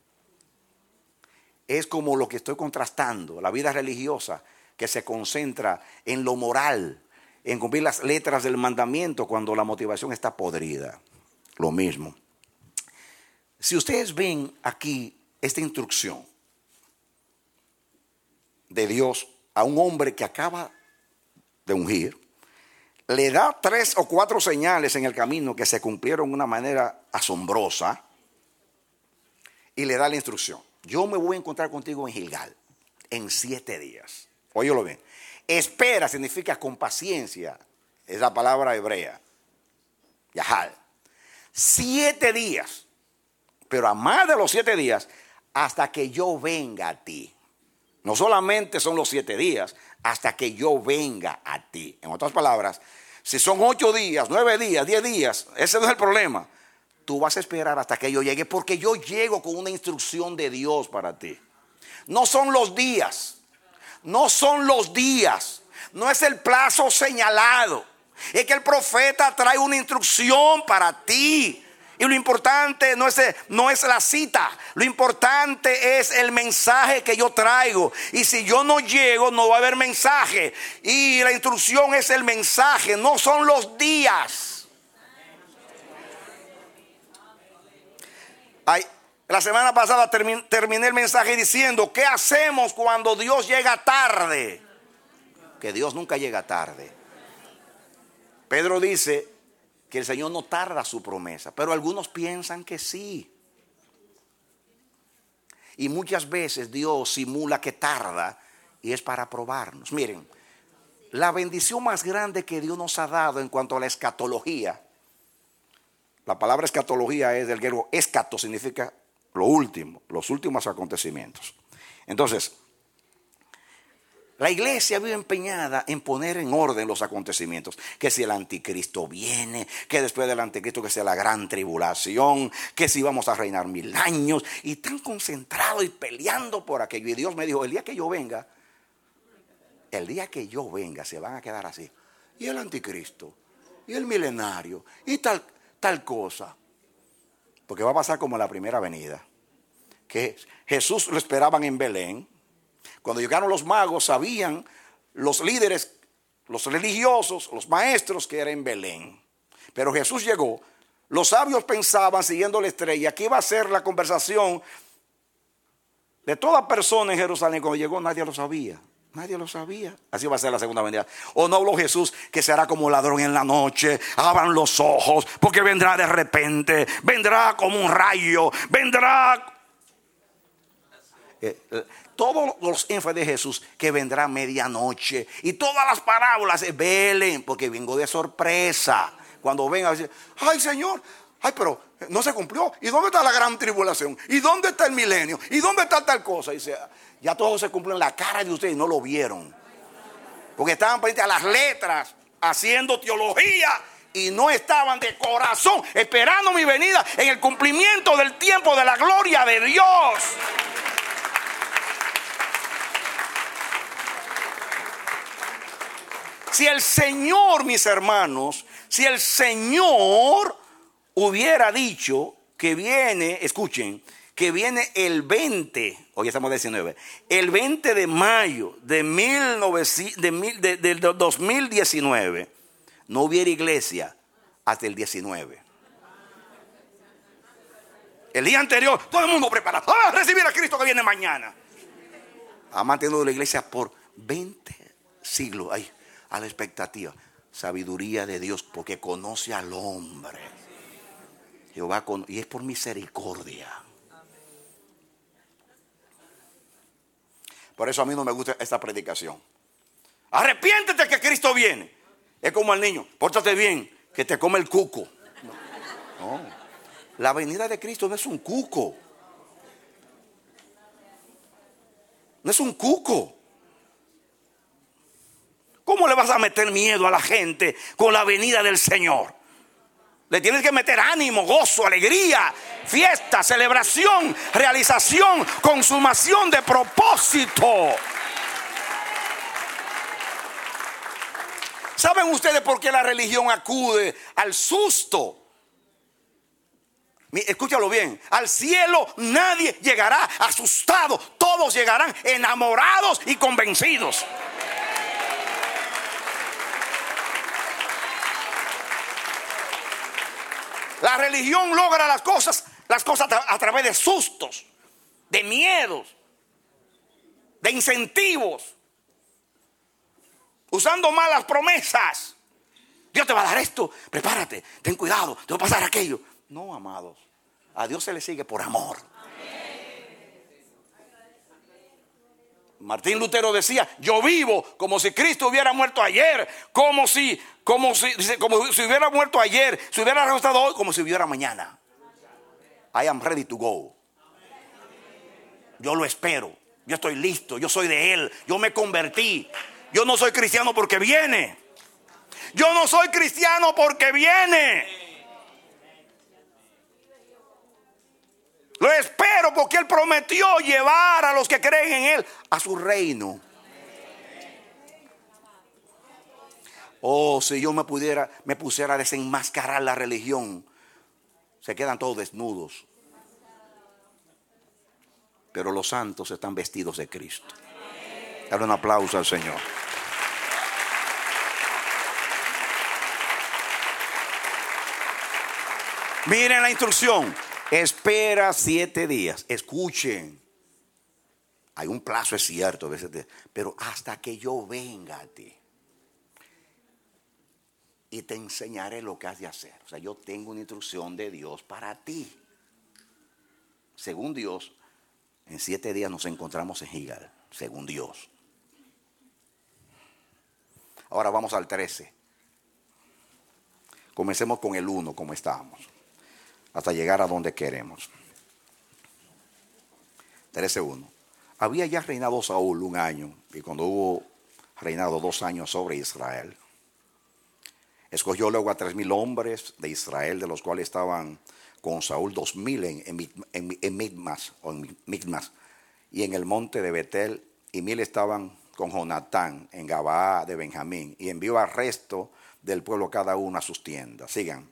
Es como lo que estoy contrastando, la vida religiosa que se concentra en lo moral, en cumplir las letras del mandamiento cuando la motivación está podrida. Lo mismo. Si ustedes ven aquí esta instrucción de Dios a un hombre que acaba de ungir, le da 3 o 4 señales en el camino que se cumplieron de una manera asombrosa y le da la instrucción. Yo me voy a encontrar contigo en Gilgal en 7 días. Óyelo bien. Espera significa con paciencia. Es la palabra hebrea. Yahal. 7 días. Pero a más de los 7 días, hasta que yo venga a ti. No solamente son los 7 días, hasta que yo venga a ti. En otras palabras, si son 8 días, 9 días, 10 días, ese no es el problema. Tú vas a esperar hasta que yo llegue, porque yo llego con una instrucción de Dios para ti. No son los días, no son los días, no es el plazo señalado. Es que el profeta trae una instrucción para ti. Y lo importante no es la cita, lo importante es el mensaje que yo traigo. Y si yo no llego, no va a haber mensaje. Y la instrucción es el mensaje, no son los días. La semana pasada terminé el mensaje diciendo: ¿qué hacemos cuando Dios llega tarde? Que Dios nunca llega tarde. Pedro dice que el Señor no tarda su promesa, pero algunos piensan que sí. Y muchas veces Dios simula que tarda y es para probarnos. Miren, la bendición más grande que Dios nos ha dado en cuanto a la escatología. La palabra escatología es del griego escato, significa lo último, los últimos acontecimientos. Entonces, la iglesia vive empeñada en poner en orden los acontecimientos. Que si el anticristo viene, que después del anticristo que sea la gran tribulación, que si vamos a reinar 1000 años. Y están concentrados y peleando por aquello. Y Dios me dijo: el día que yo venga se van a quedar así. Y el anticristo, y el milenario, y tal cosa. Porque va a pasar como la primera venida. Que Jesús lo esperaban en Belén. Cuando llegaron los magos, sabían los líderes, los religiosos, los maestros, que era en Belén. Pero Jesús llegó. Los sabios pensaban, siguiendo la estrella, que iba a ser la conversación de toda persona en Jerusalén. Cuando llegó, nadie lo sabía. Nadie lo sabía. Así va a ser la segunda venida. O no habló Jesús que será como ladrón en la noche. Abran los ojos, porque vendrá de repente. Vendrá como un rayo. Vendrá. Todos los énfasis de Jesús, que vendrá a medianoche. Y todas las parábolas, velen, porque vengo de sorpresa. Cuando venga a decir: ay, Señor, ay, pero no se cumplió. ¿Y dónde está la gran tribulación? ¿Y dónde está el milenio? ¿Y dónde está tal cosa? Y dice: ya todo se cumplió en la cara de ustedes y no lo vieron. Porque estaban pendientes a las letras, haciendo teología, y no estaban de corazón esperando mi venida en el cumplimiento del tiempo de la gloria de Dios. Si el Señor, mis hermanos, si el Señor hubiera dicho que viene, escuchen, que viene el 20, hoy estamos 19, el 20 de mayo de 2019, no hubiera iglesia hasta el 19. El día anterior, todo el mundo preparado a recibir a Cristo que viene mañana. Ha mantenido la iglesia por 20 siglos ahí, a la expectativa. Sabiduría de Dios, porque conoce al hombre. Jehová y es por misericordia. Por eso a mí no me gusta esta predicación. Arrepiéntete que Cristo viene. Es como al niño: pórtate bien, que te come el cuco. No. La venida de Cristo no es un cuco. No es un cuco. ¿Cómo le vas a meter miedo a la gente con la venida del Señor? Le tienes que meter ánimo, gozo, alegría, fiesta, celebración, realización, consumación de propósito. ¿Saben ustedes por qué la religión acude al susto? Escúchalo bien: al cielo nadie llegará asustado, todos llegarán enamorados y convencidos. La religión logra las cosas a través de sustos, de miedos, de incentivos, usando malas promesas. Dios te va a dar esto, prepárate, ten cuidado, te va a pasar aquello. No, amados, a Dios se le sigue por amor. Martín Lutero decía, yo vivo como si Cristo hubiera muerto ayer, como si hubiera muerto ayer, si hubiera resucitado hoy, como si hubiera mañana. I am ready to go. Yo lo espero, yo estoy listo, yo soy de Él, yo me convertí. Yo no soy cristiano porque viene. Yo no soy cristiano porque viene. Lo espero porque Él prometió llevar a los que creen en Él a su reino. Oh, si yo me pusiera a desenmascarar la religión, se quedan todos desnudos. Pero los santos están vestidos de Cristo. Dale un aplauso al Señor. Miren la instrucción. Espera 7 días. Escuchen. Hay un plazo, es cierto, a veces, pero hasta que yo venga a ti. Y te enseñaré lo que has de hacer. O sea, yo tengo una instrucción de Dios para ti. Según Dios, en 7 días nos encontramos en Gilgal. Según Dios. Ahora vamos al 13. Comencemos con el 1, como estábamos, hasta llegar a donde queremos. 13:1. Había ya reinado Saúl 1 año, y cuando hubo reinado 2 años sobre Israel, escogió luego a 3,000 hombres de Israel, de los cuales estaban con Saúl 2,000 en Micmas, y en el monte de Betel, y 1,000 estaban con Jonatán en Gabaa de Benjamín, y envió al resto del pueblo cada uno a sus tiendas. Sigan.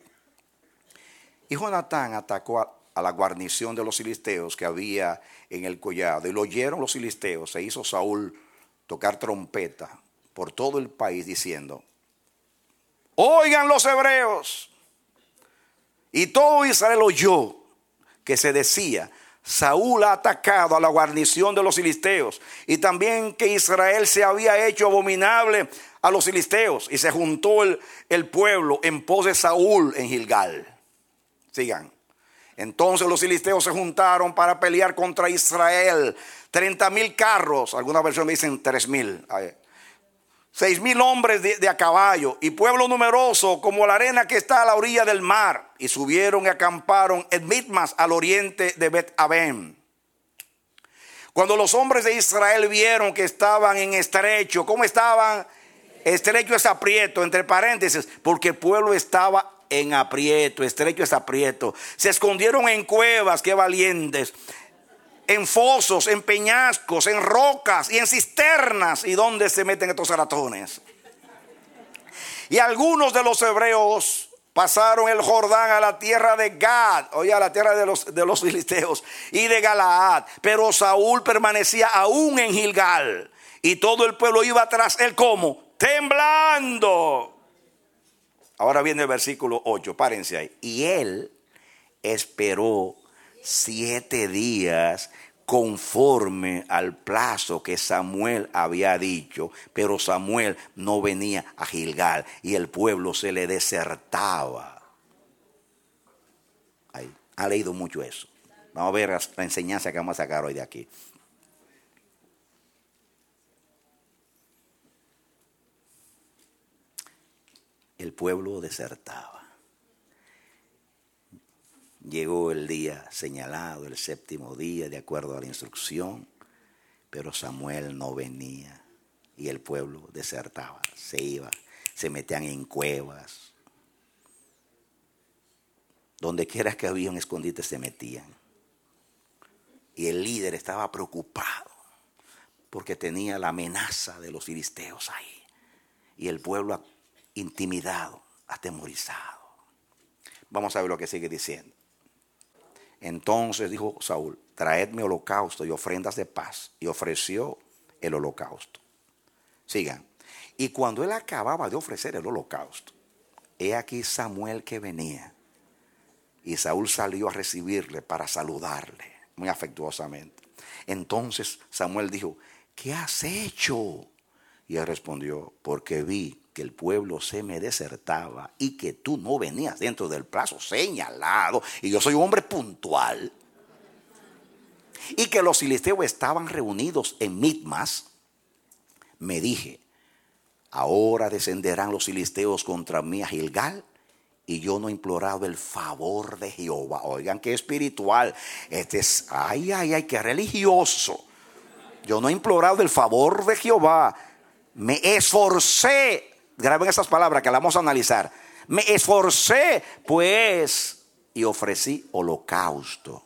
Y Jonatán atacó a la guarnición de los filisteos que había en el collado, y lo oyeron los filisteos. Se hizo Saúl tocar trompeta por todo el país diciendo: oigan los hebreos. Y todo Israel oyó que se decía: Saúl ha atacado a la guarnición de los filisteos, y también que Israel se había hecho abominable a los filisteos. Y se juntó el pueblo en pos de Saúl en Gilgal. Sigan. Entonces los filisteos se juntaron para pelear contra Israel. 30,000 carros, algunas versiones dicen 3,000. 6,000 hombres de a caballo, y pueblo numeroso como la arena que está a la orilla del mar. Y subieron y acamparon en Micmas, al oriente de Bet-Aven. Cuando los hombres de Israel vieron que estaban en estrecho, ¿cómo estaban? Estrecho es aprieto, entre paréntesis, porque el pueblo estaba en aprieto. Estrecho es aprieto. Se escondieron en cuevas, qué valientes, en fosos, en peñascos, en rocas y en cisternas. ¿Y dónde se meten estos ratones? Y algunos de los hebreos pasaron el Jordán a la tierra de Gad, oye, a la tierra de los filisteos, y de Galaad. Pero Saúl permanecía aún en Gilgal, y todo el pueblo iba tras él como temblando. Ahora viene el versículo 8, párense ahí. Y él esperó 7 días conforme al plazo que Samuel había dicho, pero Samuel no venía a Gilgal y el pueblo se le desertaba. Ahí, ha leído mucho eso. Vamos a ver la enseñanza que vamos a sacar hoy de aquí. El pueblo desertaba. Llegó el día señalado, el 7º día, de acuerdo a la instrucción, pero Samuel no venía y el pueblo desertaba, se iba, se metían en cuevas. Donde quiera que había un escondite se metían. Y el líder estaba preocupado porque tenía la amenaza de los filisteos ahí. Y el pueblo intimidado, atemorizado. Vamos a ver lo que sigue diciendo. Entonces dijo Saúl: traedme holocausto y ofrendas de paz. Y ofreció el holocausto. Sigan. Y cuando él acababa de ofrecer el holocausto, he aquí Samuel que venía. Y Saúl salió a recibirle para saludarle muy afectuosamente. Entonces Samuel dijo: ¿qué has hecho? Y él respondió: porque vi que el pueblo se me desertaba y que tú no venías dentro del plazo señalado, y yo soy un hombre puntual. y que los filisteos estaban reunidos en Mitmas, me dije, ahora descenderán los filisteos contra mí a Gilgal, y yo no he implorado el favor de Jehová. Oigan qué espiritual. Este es, ay, qué religioso. Yo no he implorado el favor de Jehová. Me esforcé. Graben esas palabras que las vamos a analizar. Me esforcé, pues, y ofrecí holocausto.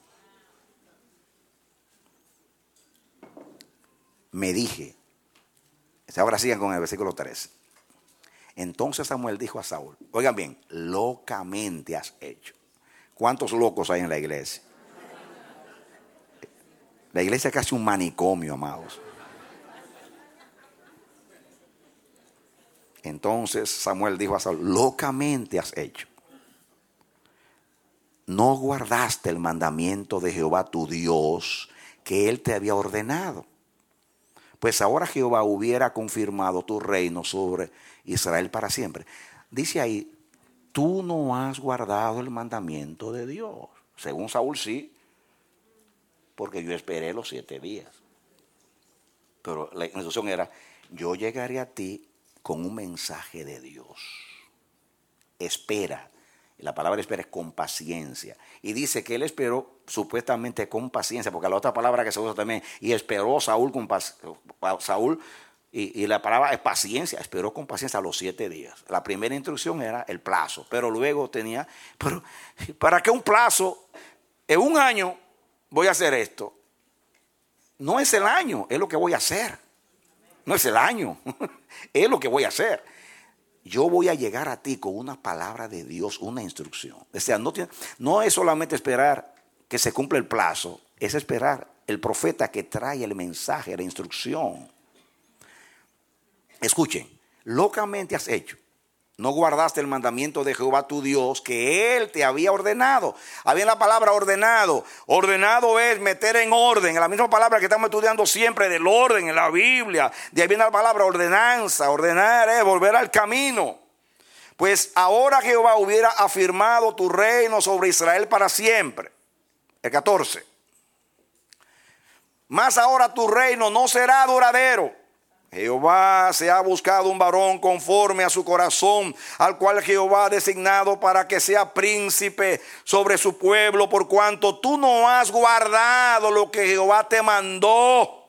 Me dije. Ahora sigan con el versículo 13. Entonces Samuel dijo a Saúl, oigan bien, locamente has hecho. ¿Cuántos locos hay en la iglesia? La iglesia es casi un manicomio, amados. Entonces Samuel dijo a Saúl, locamente has hecho. No guardaste el mandamiento de Jehová tu Dios que él te había ordenado. Pues ahora Jehová hubiera confirmado tu reino sobre Israel para siempre. Dice ahí, tú no has guardado el mandamiento de Dios. Según Saúl sí, porque yo esperé los 7 días. Pero la instrucción era, yo llegaré a ti con un mensaje de Dios. Espera. La palabra espera es con paciencia. Y dice que él esperó supuestamente con paciencia, porque la otra palabra que se usa también, y esperó Saúl con Saúl, y la palabra es paciencia, esperó con paciencia los 7 días. La primera instrucción era el plazo, pero luego tenía, pero ¿para qué un plazo? En un año voy a hacer esto. No es el año, es lo que voy a hacer. No es el año, es lo que voy a hacer. Yo voy a llegar a ti con una palabra de Dios, una instrucción. O sea, no es solamente esperar que se cumpla el plazo, es esperar el profeta que trae el mensaje, la instrucción. Escuchen, locamente has hecho. No guardaste el mandamiento de Jehová tu Dios que él te había ordenado. Había la palabra ordenado. Ordenado es meter en orden. La misma palabra que estamos estudiando siempre del orden en la Biblia. De ahí viene la palabra ordenanza. Ordenar es volver al camino. Pues ahora Jehová hubiera afirmado tu reino sobre Israel para siempre. El 14. Mas ahora tu reino no será duradero. Jehová se ha buscado un varón conforme a su corazón, al cual Jehová ha designado para que sea príncipe sobre su pueblo, por cuanto tú no has guardado lo que Jehová te mandó.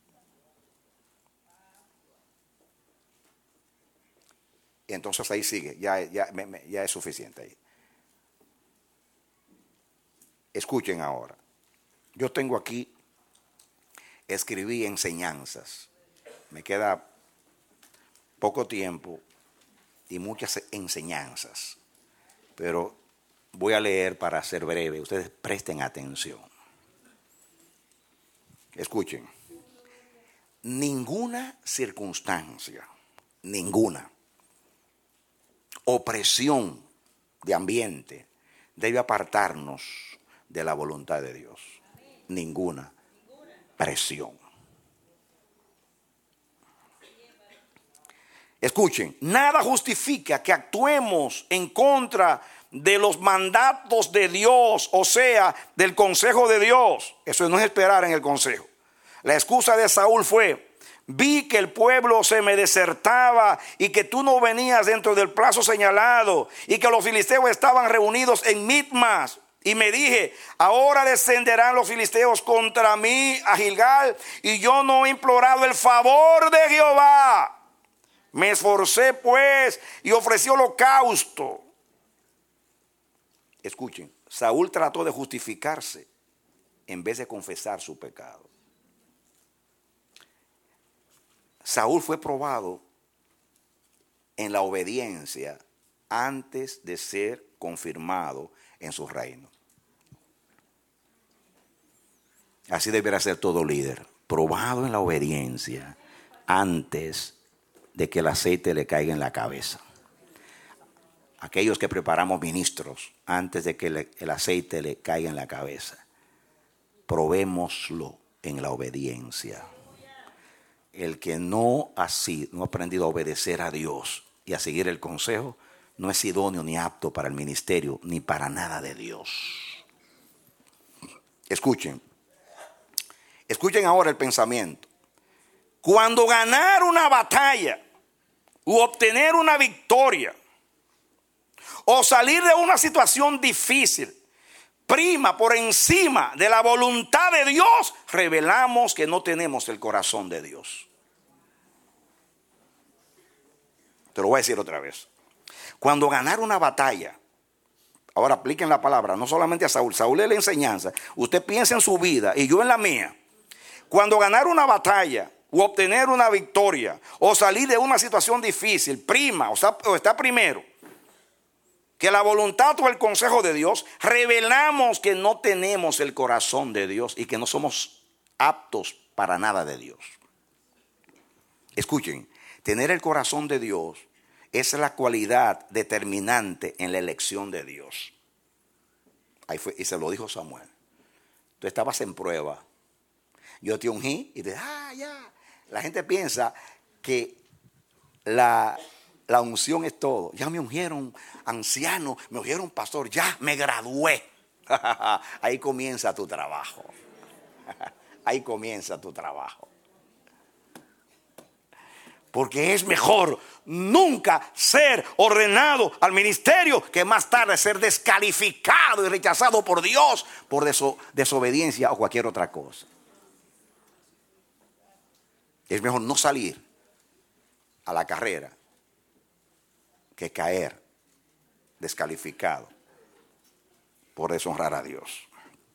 Y entonces ahí sigue, ya es suficiente ahí. Escuchen ahora, yo tengo aquí, escribí enseñanzas. Me queda poco tiempo y muchas enseñanzas, pero voy a leer para ser breve. Ustedes presten atención. Escuchen. Ninguna circunstancia, ninguna opresión de ambiente debe apartarnos de la voluntad de Dios. Ninguna presión. Escuchen, nada justifica que actuemos en contra de los mandatos de Dios, o sea, del consejo de Dios. Eso no es esperar en el consejo. La excusa de Saúl fue, vi que el pueblo se me desertaba y que tú no venías dentro del plazo señalado y que los filisteos estaban reunidos en Mitmas. Y me dije, ahora descenderán los filisteos contra mí a Gilgal y yo no he implorado el favor de Jehová. Me esforcé pues y ofrecí holocausto. Escuchen, Saúl trató de justificarse en vez de confesar su pecado. Saúl fue probado en la obediencia antes de ser confirmado en su reino. Así deberá ser todo líder, probado en la obediencia antes de que el aceite le caiga en la cabeza. Aquellos que preparamos ministros antes de que el aceite le caiga en la cabeza, probémoslo en la obediencia. El que no ha aprendido a obedecer a Dios y a seguir el consejo, no es idóneo ni apto para el ministerio ni para nada de Dios. Escuchen, Escuchen ahora el pensamiento. Cuando ganar una batalla u obtener una victoria o salir de una situación difícil prima por encima de la voluntad de Dios, revelamos que no tenemos el corazón de Dios. Te lo voy a decir otra vez. Cuando ganar una batalla, ahora apliquen la palabra, no solamente a Saúl. Saúl es la enseñanza. Usted piensa en su vida y yo en la mía. Cuando ganar una batalla o obtener una victoria o salir de una situación difícil, prima o está primero que la voluntad o el consejo de Dios, revelamos que no tenemos el corazón de Dios y que no somos aptos para nada de Dios. Escuchen, tener el corazón de Dios es la cualidad determinante en la elección de Dios. Ahí fue, y se lo dijo Samuel. Tú estabas en prueba. Yo te ungí y te ya. La gente piensa que la unción es todo. Ya me ungieron anciano, me ungieron pastor, ya me gradué. Ahí comienza tu trabajo. Ahí comienza tu trabajo. Porque es mejor nunca ser ordenado al ministerio que más tarde ser descalificado y rechazado por Dios por desobediencia o cualquier otra cosa. Es mejor no salir a la carrera que caer descalificado por deshonrar a Dios.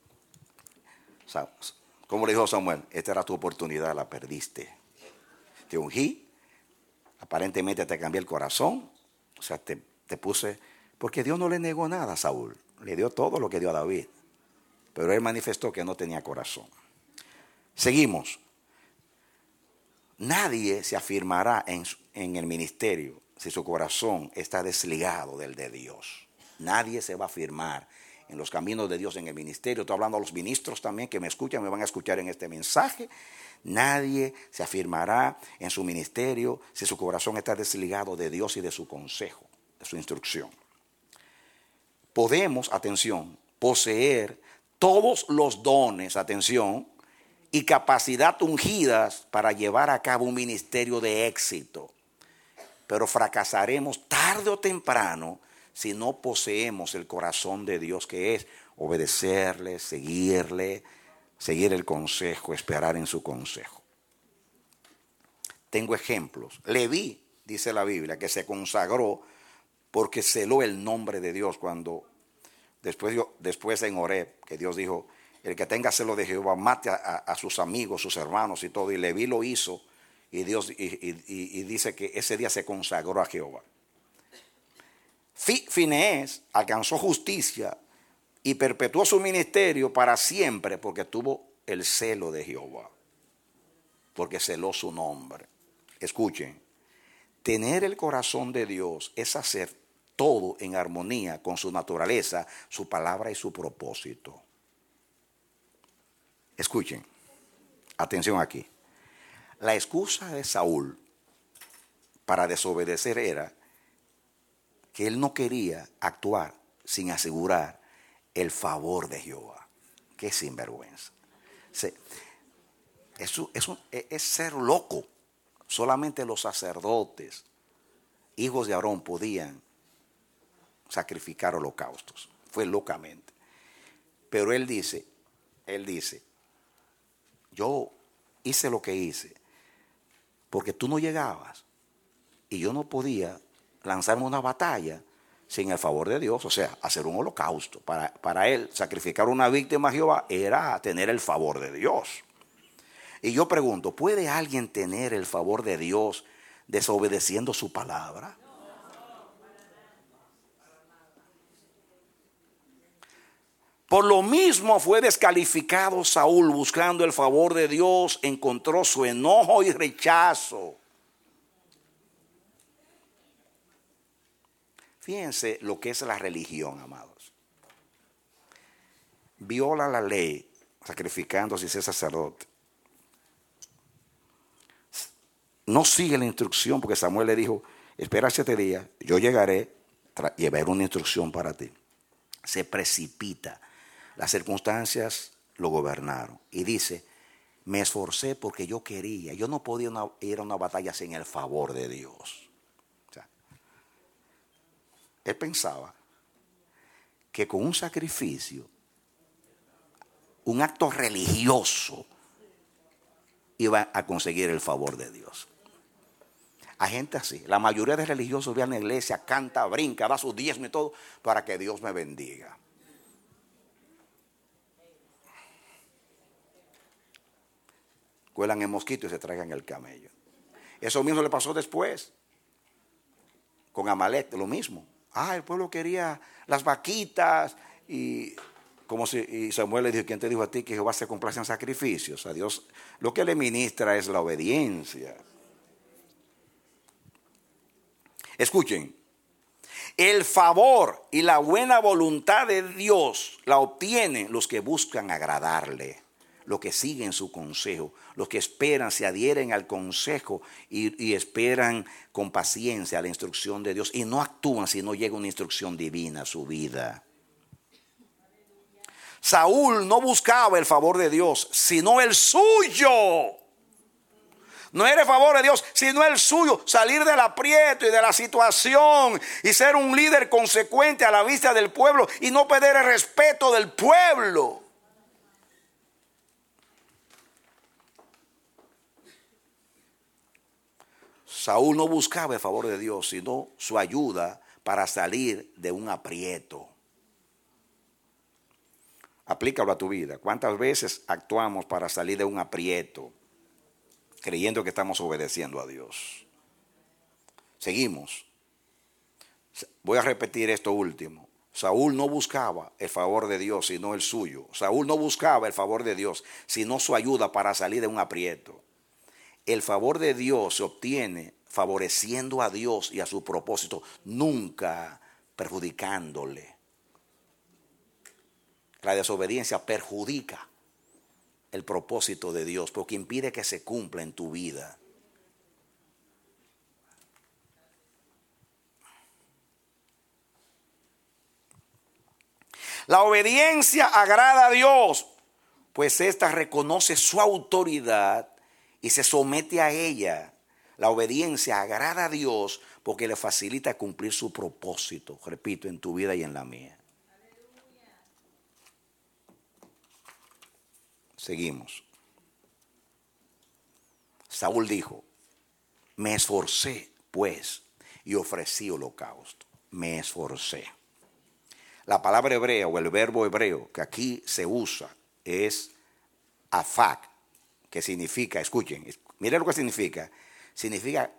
Como le dijo Samuel, esta era tu oportunidad, la perdiste. Te ungí. Aparentemente te cambié el corazón. O sea, te puse. Porque Dios no le negó nada a Saúl. Le dio todo lo que dio a David. Pero él manifestó que no tenía corazón. Seguimos. Nadie se afirmará en el ministerio si su corazón está desligado del de Dios. Nadie se va a afirmar en los caminos de Dios en el ministerio. Estoy hablando a los ministros también que me escuchan, me van a escuchar en este mensaje. Nadie se afirmará en su ministerio si su corazón está desligado de Dios y de su consejo, de su instrucción. Podemos, atención, poseer todos los dones, atención, y capacidad ungidas para llevar a cabo un ministerio de éxito. Pero fracasaremos tarde o temprano si no poseemos el corazón de Dios, que es obedecerle, seguirle, seguir el consejo, esperar en su consejo. Tengo ejemplos. Leví, dice la Biblia, que se consagró porque celó el nombre de Dios cuando después en Horeb, que Dios dijo, el que tenga celo de Jehová mate a sus amigos, sus hermanos y todo. Y Leví lo hizo y Dios y dice que ese día se consagró a Jehová. Fineés alcanzó justicia y perpetuó su ministerio para siempre porque tuvo el celo de Jehová, porque celó su nombre. Escuchen, tener el corazón de Dios es hacer todo en armonía con su naturaleza, su palabra y su propósito. Escuchen, atención aquí. La excusa de Saúl para desobedecer era que él no quería actuar sin asegurar el favor de Jehová. Qué sinvergüenza. Es ser loco. Solamente los sacerdotes, hijos de Aarón, podían sacrificar holocaustos. Fue locamente. Pero él dice, yo hice lo que hice porque tú no llegabas y yo no podía lanzarme una batalla sin el favor de Dios, o sea, hacer un holocausto. Para él, sacrificar una víctima a Jehová era tener el favor de Dios. Y yo pregunto, ¿puede alguien tener el favor de Dios desobedeciendo su palabra? Por lo mismo fue descalificado Saúl buscando el favor de Dios, encontró su enojo y rechazo. Fíjense lo que es la religión, amados. Viola la ley sacrificándose y ser sacerdote. No sigue la instrucción porque Samuel le dijo, espera 7 días, yo llegaré, llevaré una instrucción para ti. Se precipita. Las circunstancias lo gobernaron. Y dice, Me esforcé porque yo quería. Yo no podía ir a una batalla sin el favor de Dios. O sea, él pensaba que con un sacrificio, un acto religioso, iba a conseguir el favor de Dios. Hay gente así. La mayoría de religiosos vienen a la iglesia, canta, brinca, da sus diezmo y todo para que Dios me bendiga. Cuelan el mosquito y se traigan el camello. Eso mismo le pasó después con Amalek, lo mismo. El pueblo quería las vaquitas y Samuel le dijo: ¿quién te dijo a ti que Jehová se complace en sacrificios? A Dios lo que le ministra es la obediencia. Escuchen, el favor y la buena voluntad de Dios la obtienen los que buscan agradarle, los que siguen su consejo, los que esperan, se adhieren al consejo y esperan con paciencia la instrucción de Dios y no actúan si no llega una instrucción divina a su vida. Saúl no buscaba el favor de Dios, sino el suyo. No era el favor de Dios, sino el suyo. Salir del aprieto y de la situación y ser un líder consecuente a la vista del pueblo y no perder el respeto del pueblo. Saúl no buscaba el favor de Dios, sino su ayuda para salir de un aprieto. Aplícalo a tu vida. ¿Cuántas veces actuamos para salir de un aprieto, creyendo que estamos obedeciendo a Dios? Seguimos. Voy a repetir esto último. Saúl no buscaba el favor de Dios, sino el suyo. Saúl no buscaba el favor de Dios, sino su ayuda para salir de un aprieto. El favor de Dios se obtiene favoreciendo a Dios y a su propósito, nunca perjudicándole. La desobediencia perjudica el propósito de Dios porque impide que se cumpla en tu vida. La obediencia agrada a Dios, pues ésta reconoce su autoridad y se somete a ella. La obediencia agrada a Dios porque le facilita cumplir su propósito, repito, en tu vida y en la mía. Seguimos. Saúl dijo: me esforcé pues y ofrecí holocausto. Me esforcé. La palabra hebrea o el verbo hebreo que aquí se usa es afak, que significa, escuchen, miren lo que significa. Significa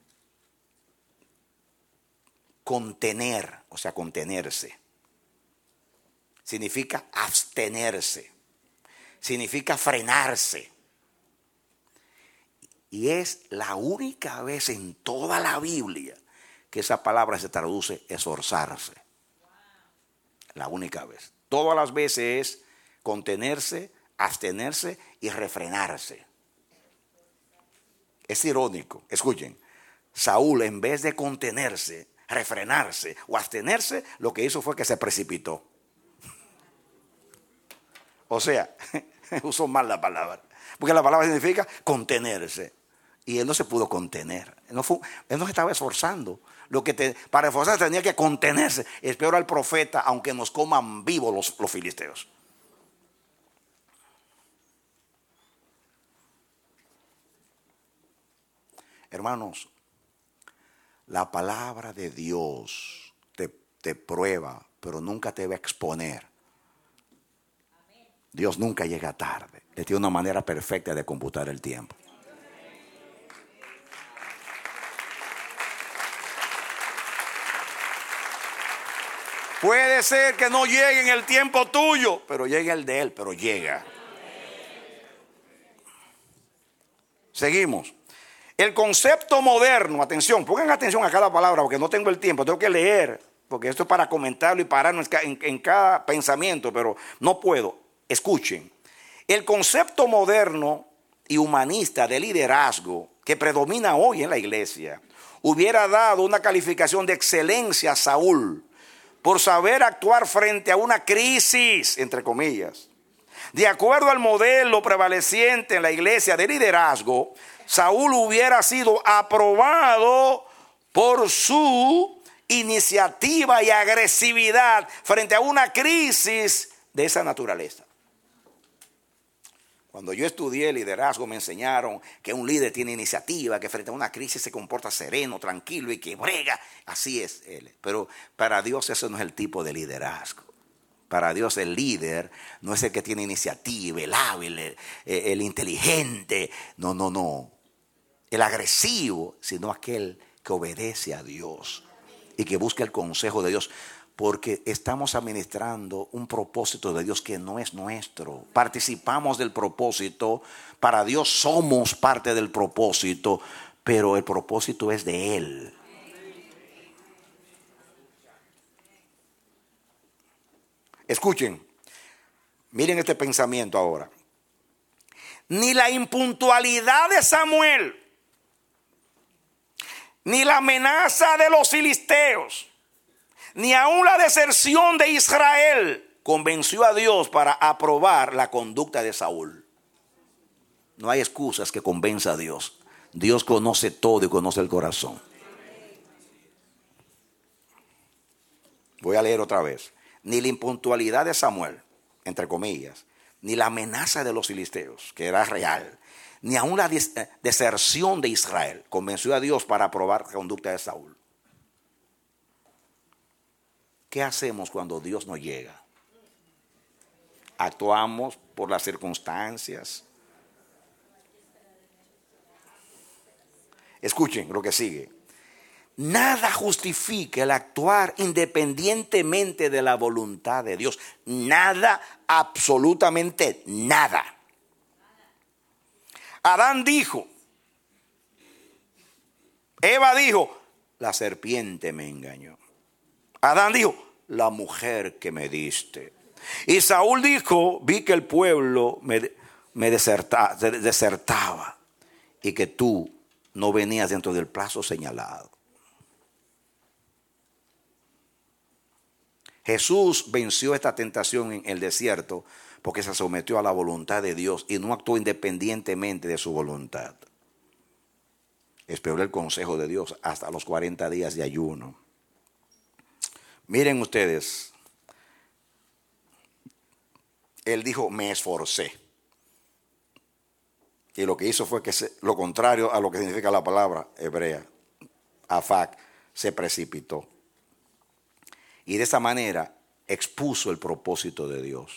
contener, o sea, contenerse. Significa abstenerse. Significa frenarse. Y es la única vez en toda la Biblia que esa palabra se traduce esforzarse. La única vez. Todas las veces es contenerse, abstenerse y refrenarse. Es irónico, escuchen, Saúl en vez de contenerse, refrenarse o abstenerse, lo que hizo fue que se precipitó. O sea, usó mal la palabra, porque la palabra significa contenerse. Y él no se pudo contener, él no se estaba esforzando. Para esforzarse tenía que contenerse. Es peor al profeta, aunque nos coman vivos los filisteos. Hermanos, la palabra de Dios te prueba, pero nunca te va a exponer. Dios nunca llega tarde. Él tiene una manera perfecta de computar el tiempo. Puede ser que no llegue en el tiempo tuyo, pero llegue el de Él, pero llega. Seguimos. El concepto moderno, atención, pongan atención a cada palabra porque no tengo el tiempo, tengo que leer, porque esto es para comentarlo y pararnos en cada pensamiento, pero no puedo. Escuchen, el concepto moderno y humanista de liderazgo que predomina hoy en la iglesia hubiera dado una calificación de excelencia a Saúl por saber actuar frente a una crisis, entre comillas, De acuerdo al modelo prevaleciente en la iglesia de liderazgo, Saúl hubiera sido aprobado por su iniciativa y agresividad frente a una crisis de esa naturaleza. Cuando yo estudié liderazgo me enseñaron que un líder tiene iniciativa, que frente a una crisis se comporta sereno, tranquilo y que brega. Así es él. Pero para Dios eso no es el tipo de liderazgo. Para Dios el líder no es el que tiene iniciativa, el hábil, el inteligente. No. El agresivo, sino aquel que obedece a Dios y que busca el consejo de Dios. Porque estamos administrando un propósito de Dios que no es nuestro. Participamos del propósito. Para Dios somos parte del propósito, pero el propósito es de Él. Escuchen, miren este pensamiento ahora. Ni la impuntualidad de Samuel, ni la amenaza de los filisteos, ni aún la deserción de Israel convenció a Dios para aprobar la conducta de Saúl. No hay excusas que convenza a Dios. Dios conoce todo y conoce el corazón. Voy a leer otra vez. Ni la impuntualidad de Samuel, entre comillas, ni la amenaza de los filisteos, que era real, ni aún la deserción de Israel convenció a Dios para aprobar la conducta de Saúl. ¿Qué hacemos cuando Dios no llega? Actuamos por las circunstancias. Escuchen lo que sigue. Nada justifica el actuar independientemente de la voluntad de Dios. Nada, absolutamente nada. Adán dijo, Eva dijo, la serpiente me engañó. Adán dijo, la mujer que me diste. Y Saúl dijo, vi que el pueblo me desertaba y que tú no venías dentro del plazo señalado. Jesús venció esta tentación en el desierto porque se sometió a la voluntad de Dios y no actuó independientemente de su voluntad. Esperó el consejo de Dios hasta los 40 días de ayuno. Miren ustedes, él dijo, me esforcé. Y lo que hizo fue que lo contrario a lo que significa la palabra hebrea, afak, se precipitó. Y de esa manera expuso el propósito de Dios.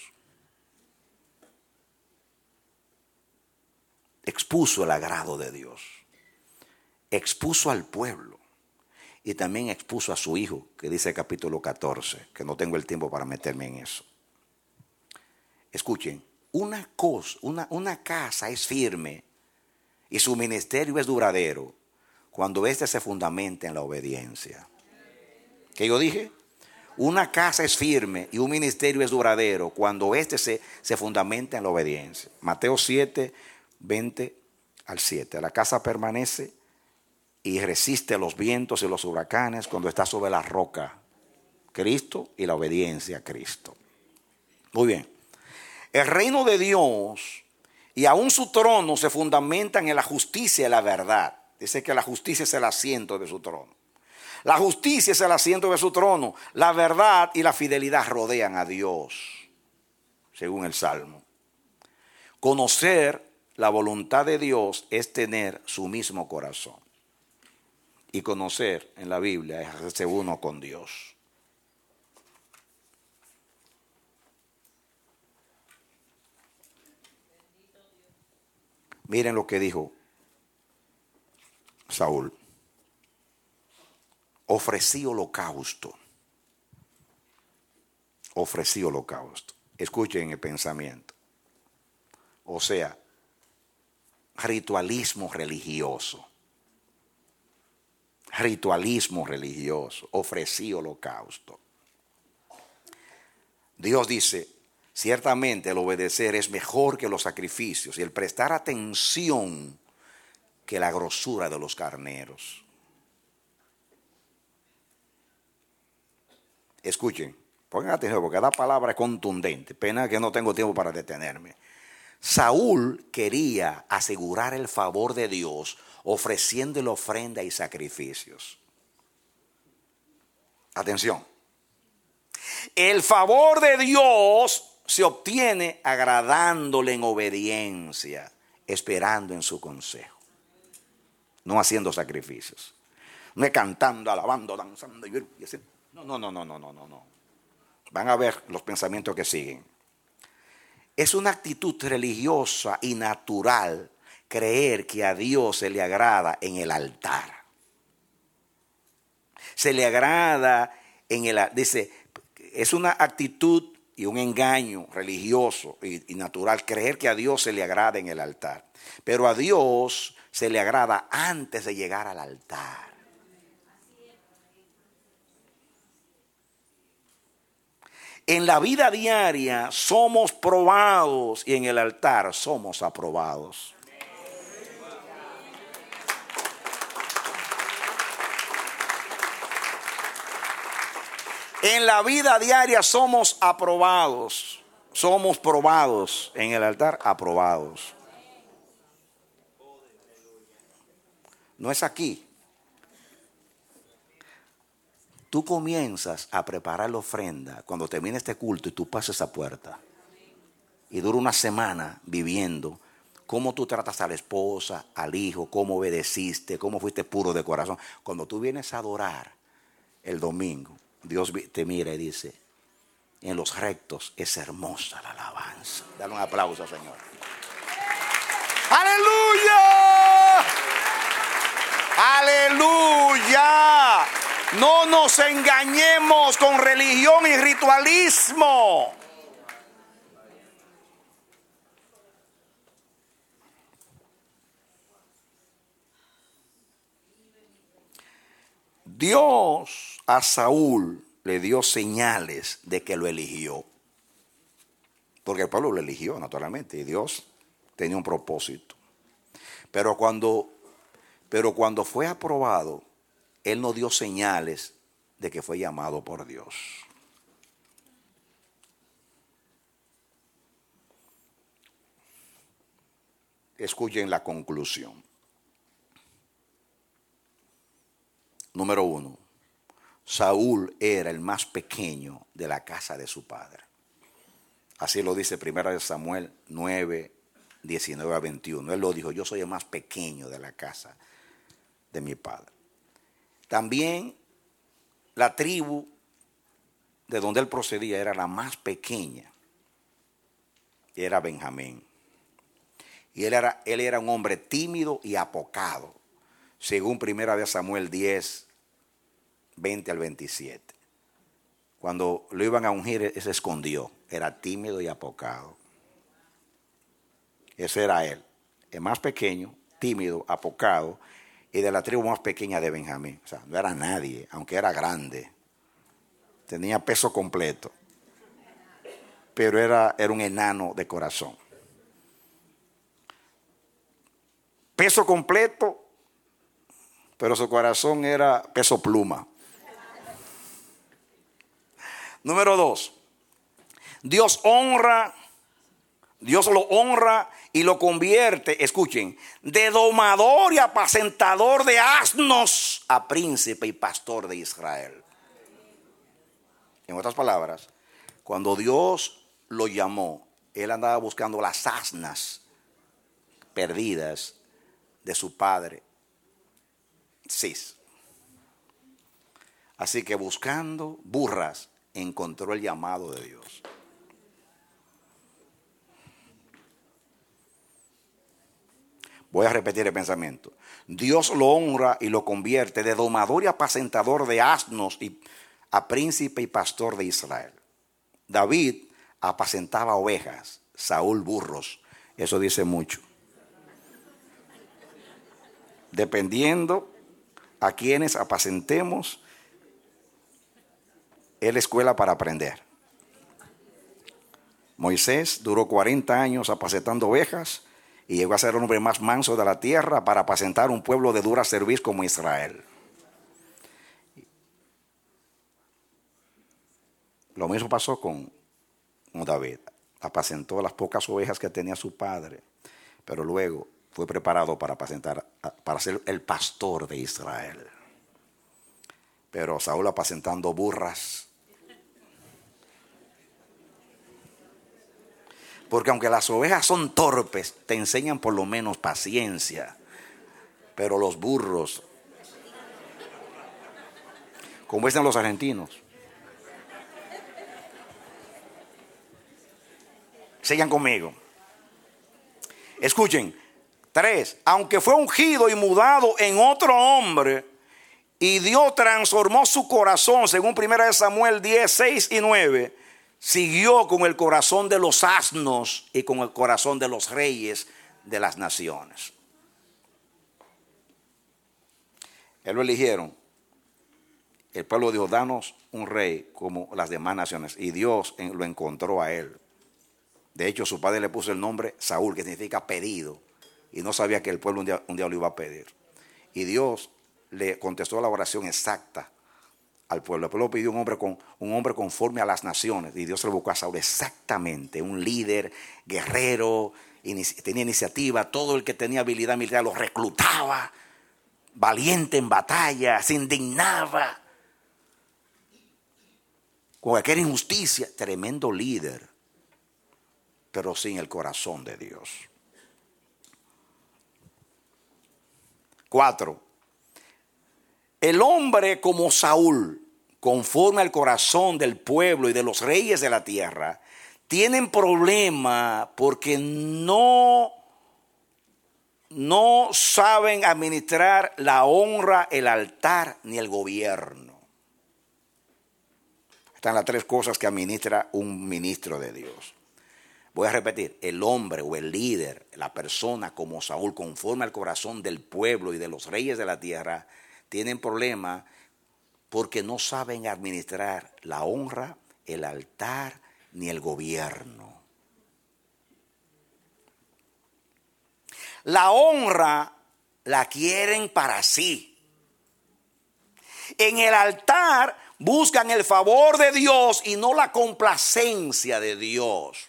Expuso el agrado de Dios. Expuso al pueblo. Y también expuso a su hijo, que dice el capítulo 14, que no tengo el tiempo para meterme en eso. Escuchen, una casa es firme y su ministerio es duradero cuando éste se fundamenta en la obediencia. ¿Qué yo dije? Una casa es firme y un ministerio es duradero cuando éste se fundamenta en la obediencia. Mateo 7, 20 al 7. La casa permanece y resiste los vientos y los huracanes cuando está sobre la roca, Cristo, y la obediencia a Cristo. Muy bien. El reino de Dios y aún su trono se fundamentan en la justicia y la verdad. Dice que la justicia es el asiento de su trono. La justicia es el asiento de su trono. La verdad y la fidelidad rodean a Dios, según el Salmo. Conocer la voluntad de Dios es tener su mismo corazón. Y conocer en la Biblia es hacerse uno con Dios. Miren lo que dijo Saúl. Ofrecí holocausto. Ofrecí holocausto. Escuchen el pensamiento. O sea, ritualismo religioso. Ritualismo religioso. Ofrecí holocausto. Dios dice, ciertamente el obedecer es mejor que los sacrificios y el prestar atención que la grosura de los carneros. Escuchen, Pongan atención porque la palabra es contundente. Pena que no tengo tiempo para detenerme. Saúl quería asegurar el favor de Dios ofreciéndole ofrenda y sacrificios. Atención. El favor de Dios se obtiene agradándole en obediencia, esperando en su consejo, no haciendo sacrificios, no es cantando, alabando, danzando. No. Van a ver los pensamientos que siguen. Es una actitud religiosa y natural creer que a Dios se le agrada en el altar. Se le agrada en el altar. Dice, es una actitud y un engaño religioso y natural creer que a Dios se le agrada en el altar. Pero a Dios se le agrada antes de llegar al altar. En la vida diaria somos probados y en el altar somos aprobados. En la vida diaria somos aprobados, somos probados, en el altar aprobados. No es aquí. Tú comienzas a preparar la ofrenda cuando termine este culto y tú pasas esa puerta. Y dura una semana viviendo cómo tú tratas a la esposa, al hijo, cómo obedeciste, cómo fuiste puro de corazón. Cuando tú vienes a adorar el domingo, Dios te mira y dice, en los rectos es hermosa la alabanza. Dale un aplauso, Señor. ¡Aleluya! ¡Aleluya! No nos engañemos con religión y ritualismo. Dios a Saúl le dio señales de que lo eligió. Porque el pueblo lo eligió naturalmente y Dios tenía un propósito. Pero cuando fue aprobado, él no dio señales de que fue llamado por Dios. Escuchen la conclusión. Número 1. Saúl era el más pequeño de la casa de su padre. Así lo dice 1 Samuel 9, 19 a 21. Él lo dijo, yo soy el más pequeño de la casa de mi padre. También la tribu de donde él procedía era la más pequeña. Era Benjamín. Y él era un hombre tímido y apocado, según 1 Samuel 10, 20 al 27. Cuando lo iban a ungir, él se escondió. Era tímido y apocado. Ese era él. El más pequeño, tímido, apocado. Y de la tribu más pequeña de Benjamín. O sea, no era nadie, aunque era grande. Tenía peso completo. Pero era un enano de corazón. Peso completo, pero su corazón era peso pluma. Número 2. Dios lo honra y lo convierte, escuchen, de domador y apacentador de asnos a príncipe y pastor de Israel. En otras palabras, cuando Dios lo llamó, él andaba buscando las asnas perdidas de su padre Cis. Así que buscando burras, encontró el llamado de Dios. Voy a repetir el pensamiento. Dios lo honra y lo convierte de domador y apacentador de asnos a príncipe y pastor de Israel. David apacentaba ovejas, Saúl burros. Eso dice mucho. Dependiendo a quienes apacentemos, es la escuela para aprender. Moisés duró 40 años apacentando ovejas y llegó a ser el hombre más manso de la tierra para apacentar un pueblo de dura cerviz como Israel. Lo mismo pasó con David. Apacentó las pocas ovejas que tenía su padre, pero luego fue preparado para ser el pastor de Israel. Pero Saúl apacentando burras. Porque aunque las ovejas son torpes, te enseñan por lo menos paciencia. Pero los burros, como dicen los argentinos, sigan conmigo. Escuchen. 3. Aunque fue ungido y mudado en otro hombre, y Dios transformó su corazón, según 1 Samuel 10, 6 y 9, siguió con el corazón de los asnos y con el corazón de los reyes de las naciones. Él lo eligieron. El pueblo dijo, danos un rey como las demás naciones. Y Dios lo encontró a él. De hecho, su padre le puso el nombre Saúl, que significa pedido. Y no sabía que el pueblo un día lo iba a pedir. Y Dios le contestó la oración exacta al pueblo. El pueblo pidió un hombre conforme a las naciones. Y Dios se lo buscó a Saúl exactamente. Un líder, guerrero, tenía iniciativa. Todo el que tenía habilidad militar lo reclutaba. Valiente en batalla, se indignaba con cualquier injusticia. Tremendo líder, pero sin el corazón de Dios. 4. El hombre como Saúl, conforme al corazón del pueblo y de los reyes de la tierra, tienen problema porque no saben administrar la honra, el altar ni el gobierno. Están las 3 cosas que administra un ministro de Dios. Voy a repetir, el hombre o el líder, la persona como Saúl, conforme al corazón del pueblo y de los reyes de la tierra, tienen problemas porque no saben administrar la honra, el altar ni el gobierno. La honra la quieren para sí. En el altar buscan el favor de Dios y no la complacencia de Dios.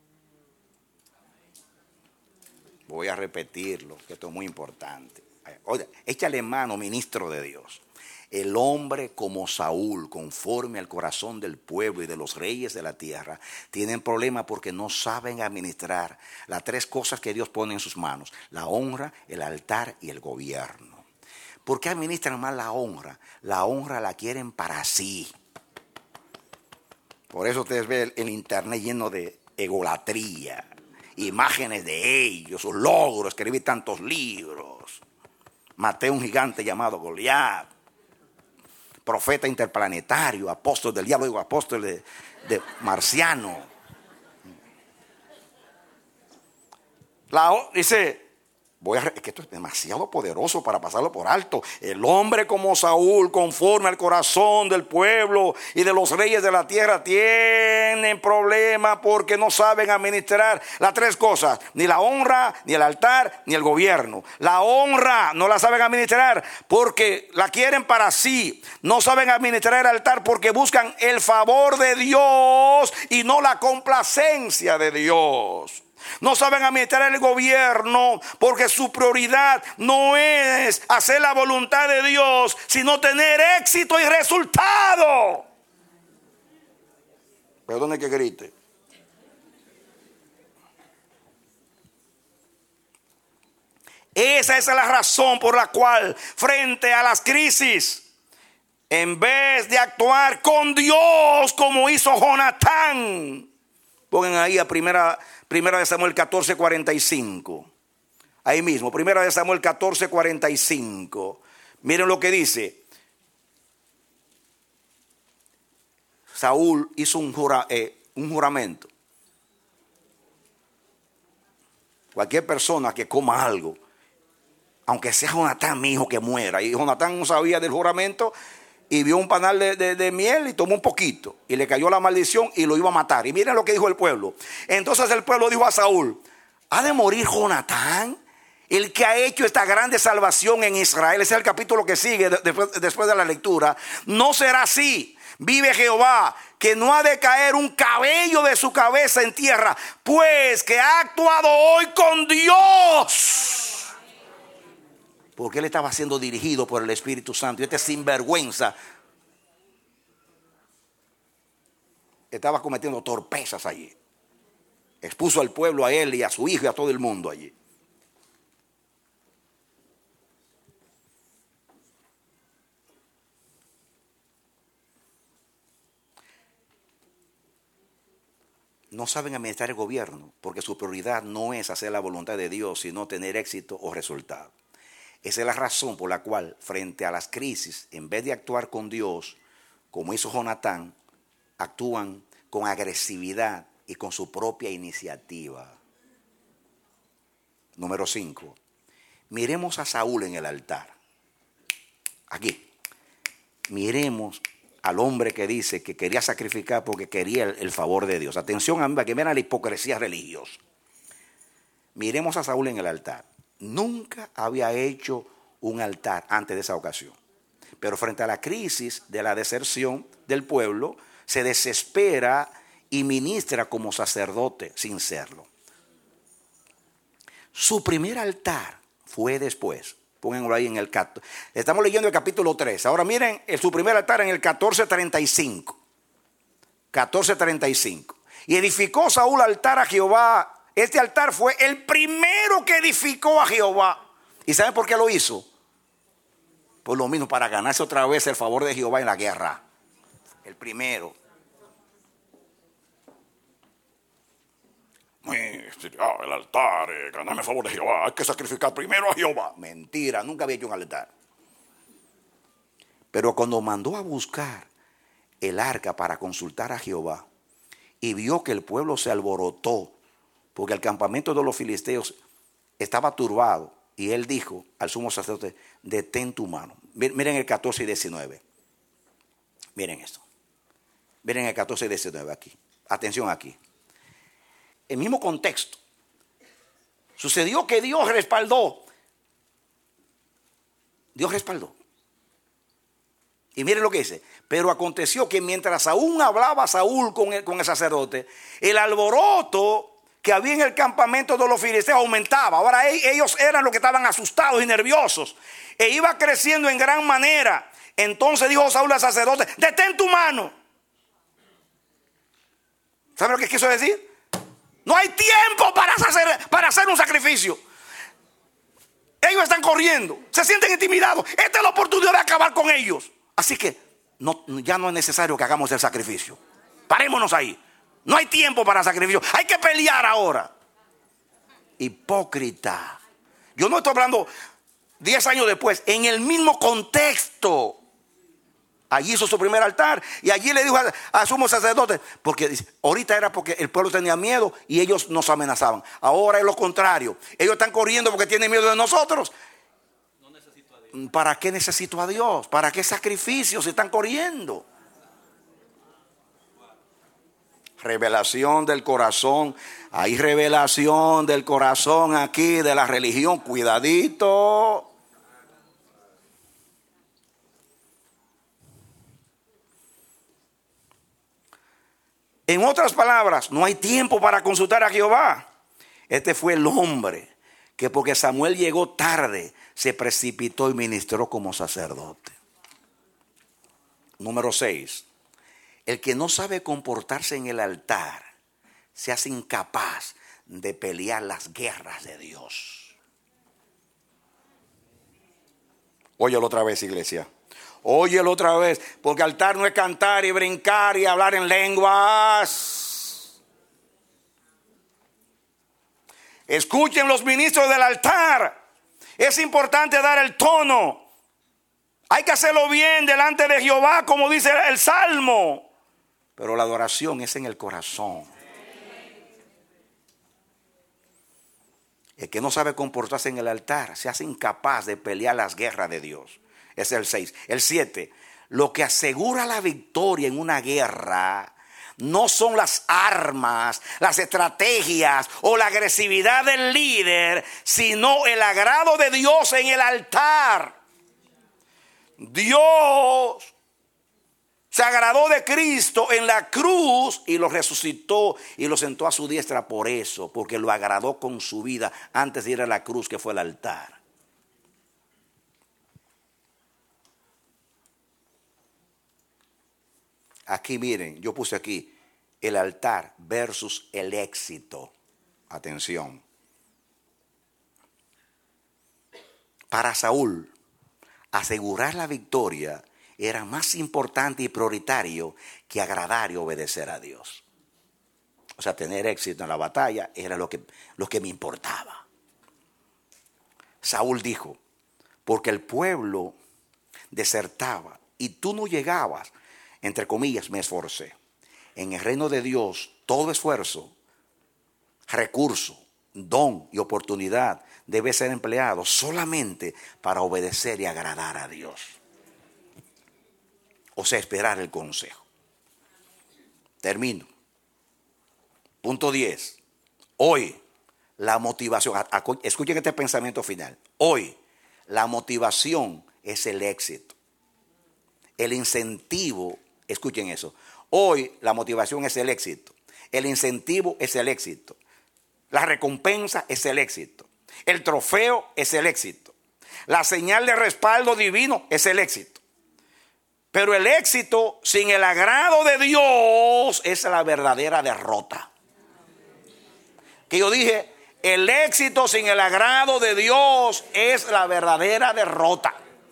Voy a repetirlo, que esto es muy importante. Oye, échale mano, ministro de Dios. El hombre como Saúl, conforme al corazón del pueblo y de los reyes de la tierra, tienen problemas porque no saben administrar las 3 cosas que Dios pone en sus manos: la honra, el altar y el gobierno. ¿Por qué administran mal la honra? La honra la quieren para sí. Por eso ustedes ven el internet lleno de egolatría, imágenes de ellos, sus logros, escribir tantos libros. Maté a un gigante llamado Goliat, profeta interplanetario, apóstol del diablo, digo apóstol de marciano. Dice, es que esto es demasiado poderoso para pasarlo por alto. El hombre como Saúl, conforme al corazón del pueblo y de los reyes de la tierra, tienen problemas porque no saben administrar las 3 cosas: ni la honra, ni el altar, ni el gobierno. La honra no la saben administrar porque la quieren para sí. No saben administrar el altar porque buscan el favor de Dios y no la complacencia de Dios. No saben administrar el gobierno porque su prioridad no es hacer la voluntad de Dios, sino tener éxito y resultado. Perdone que grite. Esa es la razón por la cual, frente a las crisis, en vez de actuar con Dios como hizo Jonatán, pongan ahí a primera de Samuel 14:45. Ahí mismo, primera de Samuel 14:45. Miren lo que dice. Saúl hizo un juramento. Cualquier persona que coma algo, aunque sea Jonatán, mi hijo, que muera. Y Jonatán no sabía del juramento y vio un panal de miel y tomó un poquito. Y le cayó la maldición y lo iba a matar. Y miren lo que dijo el pueblo. Entonces el pueblo dijo a Saúl: ¿ha de morir Jonatán, el que ha hecho esta grande salvación en Israel? Ese es el capítulo que sigue después de la lectura. No será así, Vive Jehová, que no ha de caer un cabello de su cabeza en tierra, pues que ha actuado hoy con Dios. Porque él estaba siendo dirigido por el Espíritu Santo. Y este sinvergüenza estaba cometiendo torpezas allí. Expuso al pueblo, a él y a su hijo y a todo el mundo allí. No saben administrar el gobierno porque su prioridad no es hacer la voluntad de Dios, sino tener éxito o resultado. Esa es la razón por la cual, frente a las crisis, en vez de actuar con Dios, como hizo Jonatán, actúan con agresividad y con su propia iniciativa. Número 5. Miremos a Saúl en el altar. Aquí. Miremos al hombre que dice que quería sacrificar porque quería el favor de Dios. Atención a mí, para que vean la hipocresía religiosa. Miremos a Saúl en el altar. Nunca había hecho un altar antes de esa ocasión. Pero frente a la crisis de la deserción del pueblo, se desespera y ministra como sacerdote sin serlo. Su primer altar fue después. Pónganlo ahí en el 14. Estamos leyendo el capítulo 3. Ahora miren su primer altar en el 14:35. 14:35. Y edificó Saúl altar a Jehová. Este altar fue el primero que edificó a Jehová. ¿Y saben por qué lo hizo? Por lo mismo, para ganarse otra vez el favor de Jehová en la guerra. El primero. El altar, ganarme el favor de Jehová. Hay que sacrificar primero a Jehová. Mentira, nunca había hecho un altar. Pero cuando mandó a buscar el arca para consultar a Jehová y vio que el pueblo se alborotó porque el campamento de los filisteos estaba turbado, y él dijo al sumo sacerdote: detén tu mano. Miren el 14 y 19. Miren esto. Miren el 14 y 19 aquí. Atención aquí. El mismo contexto. Sucedió que Dios respaldó. Dios respaldó. Y miren lo que dice. Pero aconteció que mientras aún hablaba Saúl con el sacerdote, el alboroto que había en el campamento de los filisteos aumentaba. Ahora ellos eran los que estaban asustados y nerviosos. E iba creciendo en gran manera. Entonces dijo Saúl al sacerdote: detén tu mano. ¿Saben lo que quiso decir? No hay tiempo para hacer un sacrificio. Ellos están corriendo, se sienten intimidados. Esta es la oportunidad de acabar con ellos. Así que ya no es necesario que hagamos el sacrificio. Parémonos ahí. No hay tiempo para sacrificio. Hay que pelear ahora. Hipócrita. Yo no estoy hablando 10 años después. En el mismo contexto. Allí hizo su primer altar y allí le dijo al sumo sacerdote, porque dice, ahorita era porque el pueblo tenía miedo y ellos nos amenazaban. Ahora es lo contrario. Ellos están corriendo porque tienen miedo de nosotros. No necesito a Dios. ¿Para qué necesito a Dios? ¿Para qué sacrificios están corriendo? Revelación del corazón. Hay revelación del corazón aquí de la religión. Cuidadito. En otras palabras, no hay tiempo para consultar a Jehová. Este fue el hombre que, porque Samuel llegó tarde, se precipitó y ministró como sacerdote. Número 6. El que no sabe comportarse en el altar se hace incapaz de pelear las guerras de Dios. Óyelo otra vez, iglesia. Óyelo otra vez, porque altar no es cantar y brincar y hablar en lenguas. Escuchen los ministros del altar. Es importante dar el tono. Hay que hacerlo bien delante de Jehová, como dice el Salmo. Pero la adoración es en el corazón. El que no sabe comportarse en el altar se hace incapaz de pelear las guerras de Dios. Es el 6. El 7. Lo que asegura la victoria en una guerra no son las armas, las estrategias o la agresividad del líder, sino el agrado de Dios en el altar. Dios Se agradó de Cristo en la cruz y lo resucitó y lo sentó a su diestra por eso, porque lo agradó con su vida antes de ir a la cruz, que fue el altar. Aquí miren, yo puse aquí el altar versus el éxito. Atención. Para Saúl, asegurar la victoria era más importante y prioritario que agradar y obedecer a Dios. O sea, tener éxito en la batalla era lo que me importaba. Saúl dijo, porque el pueblo desertaba y tú no llegabas, entre comillas, me esforcé. En el reino de Dios, todo esfuerzo, recurso, don y oportunidad debe ser empleado solamente para obedecer y agradar a Dios. O sea, esperar el consejo. Termino. Punto 10. Hoy la motivación, escuchen este pensamiento final. Hoy la motivación es el éxito. El incentivo, escuchen eso. Hoy la motivación es el éxito. El incentivo es el éxito. La recompensa es el éxito. El trofeo es el éxito. La señal de respaldo divino es el éxito. Pero el éxito sin el agrado de Dios es la verdadera derrota. Que yo dije, el éxito sin el agrado de Dios es la verdadera derrota.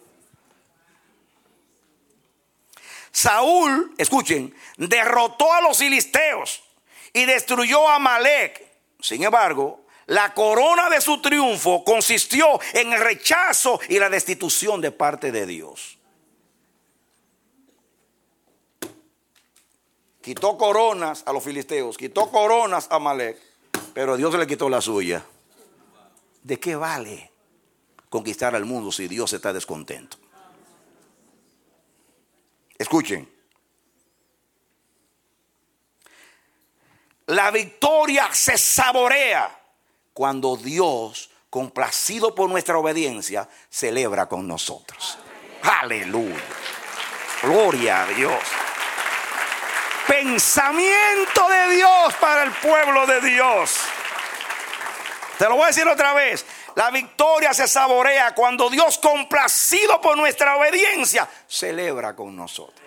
Saúl, escuchen, derrotó a los filisteos y destruyó a Amalek. Sin embargo, la corona de su triunfo consistió en el rechazo y la destitución de parte de Dios. Quitó coronas a los filisteos, quitó coronas a Amalek, pero Dios le quitó la suya. ¿De qué vale conquistar al mundo si Dios está descontento? Escuchen. La victoria se saborea cuando Dios, complacido por nuestra obediencia, celebra con nosotros. Aleluya. Gloria a Dios. Pensamiento de Dios para el pueblo de Dios. Te lo voy a decir otra vez. La victoria se saborea cuando Dios, complacido por nuestra obediencia, celebra con nosotros.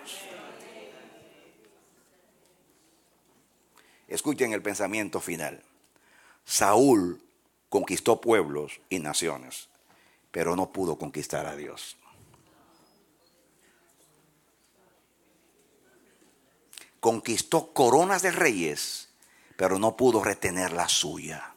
Escuchen el pensamiento final. Saúl conquistó pueblos y naciones, pero no pudo conquistar a Dios. Conquistó coronas de reyes, pero no pudo retener la suya.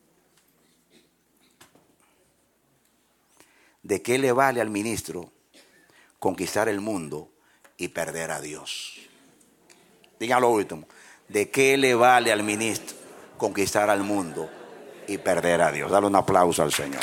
¿De qué le vale al ministro conquistar el mundo y perder a Dios? Digan lo último. ¿De qué le vale al ministro conquistar al mundo y perder a Dios? Dale un aplauso al Señor.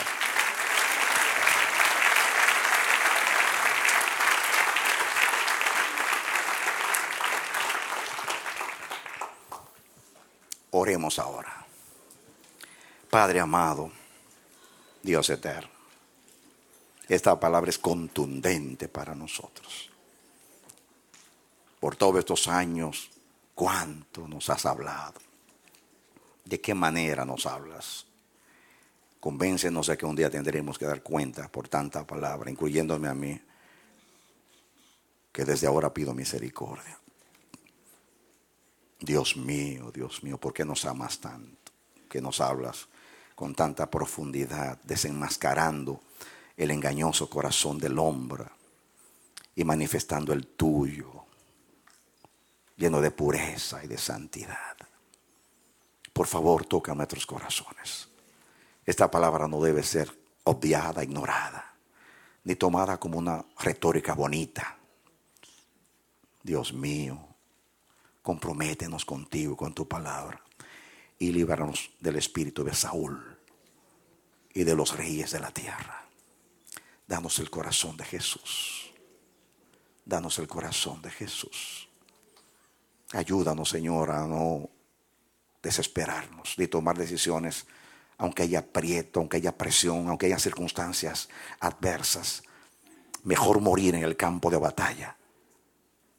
Oremos ahora. Padre amado, Dios eterno, esta palabra es contundente para nosotros. Por todos estos años, ¿cuánto nos has hablado? ¿De qué manera nos hablas? Convéncenos de que un día tendremos que dar cuenta por tanta palabra, incluyéndome a mí, que desde ahora pido misericordia. Dios mío, ¿por qué nos amas tanto? Que nos hablas con tanta profundidad, desenmascarando el engañoso corazón del hombre y manifestando el tuyo, lleno de pureza y de santidad. Por favor, toca nuestros corazones. Esta palabra no debe ser obviada, ignorada, ni tomada como una retórica bonita. Dios mío, comprométenos contigo, con tu palabra, y líbranos del espíritu de Saúl y de los reyes de la tierra. Danos el corazón de Jesús. Danos el corazón de Jesús. Ayúdanos, Señor, a no desesperarnos ni tomar decisiones, aunque haya aprieto, aunque haya presión, aunque haya circunstancias adversas. Mejor morir en el campo de batalla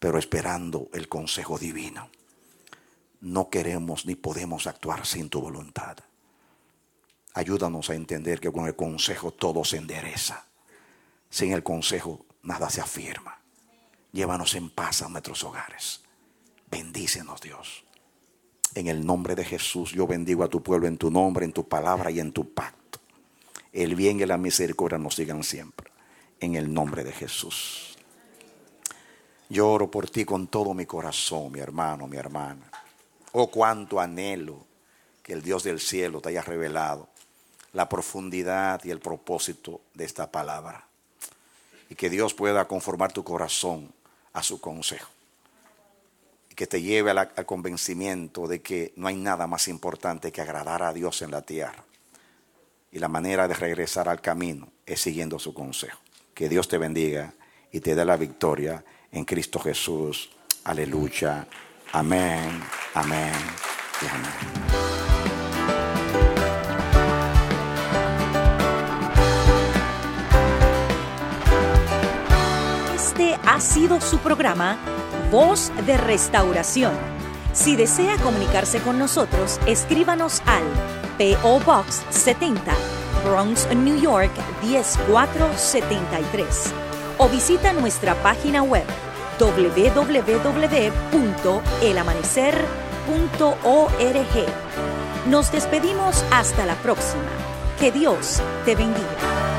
pero esperando el consejo divino. No queremos ni podemos actuar sin tu voluntad. Ayúdanos a entender que con el consejo todo se endereza. Sin el consejo nada se afirma. Llévanos en paz a nuestros hogares. Bendícenos, Dios. En el nombre de Jesús yo bendigo a tu pueblo en tu nombre, en tu palabra y en tu pacto. El bien y la misericordia nos sigan siempre. En el nombre de Jesús. Yo oro por ti con todo mi corazón, mi hermano, mi hermana. Oh, cuánto anhelo que el Dios del cielo te haya revelado la profundidad y el propósito de esta palabra. Y que Dios pueda conformar tu corazón a su consejo. Y que te lleve al convencimiento de que no hay nada más importante que agradar a Dios en la tierra. Y la manera de regresar al camino es siguiendo su consejo. Que Dios te bendiga y te dé la victoria en Cristo Jesús. Aleluya. Amén, amén y amén. Este ha sido su programa Voz de Restauración. Si desea comunicarse con nosotros, escríbanos al P.O. Box 70, Bronx, New York 10473 o visita nuestra página web www.elamanecer.org. Nos despedimos hasta la próxima. Que Dios te bendiga.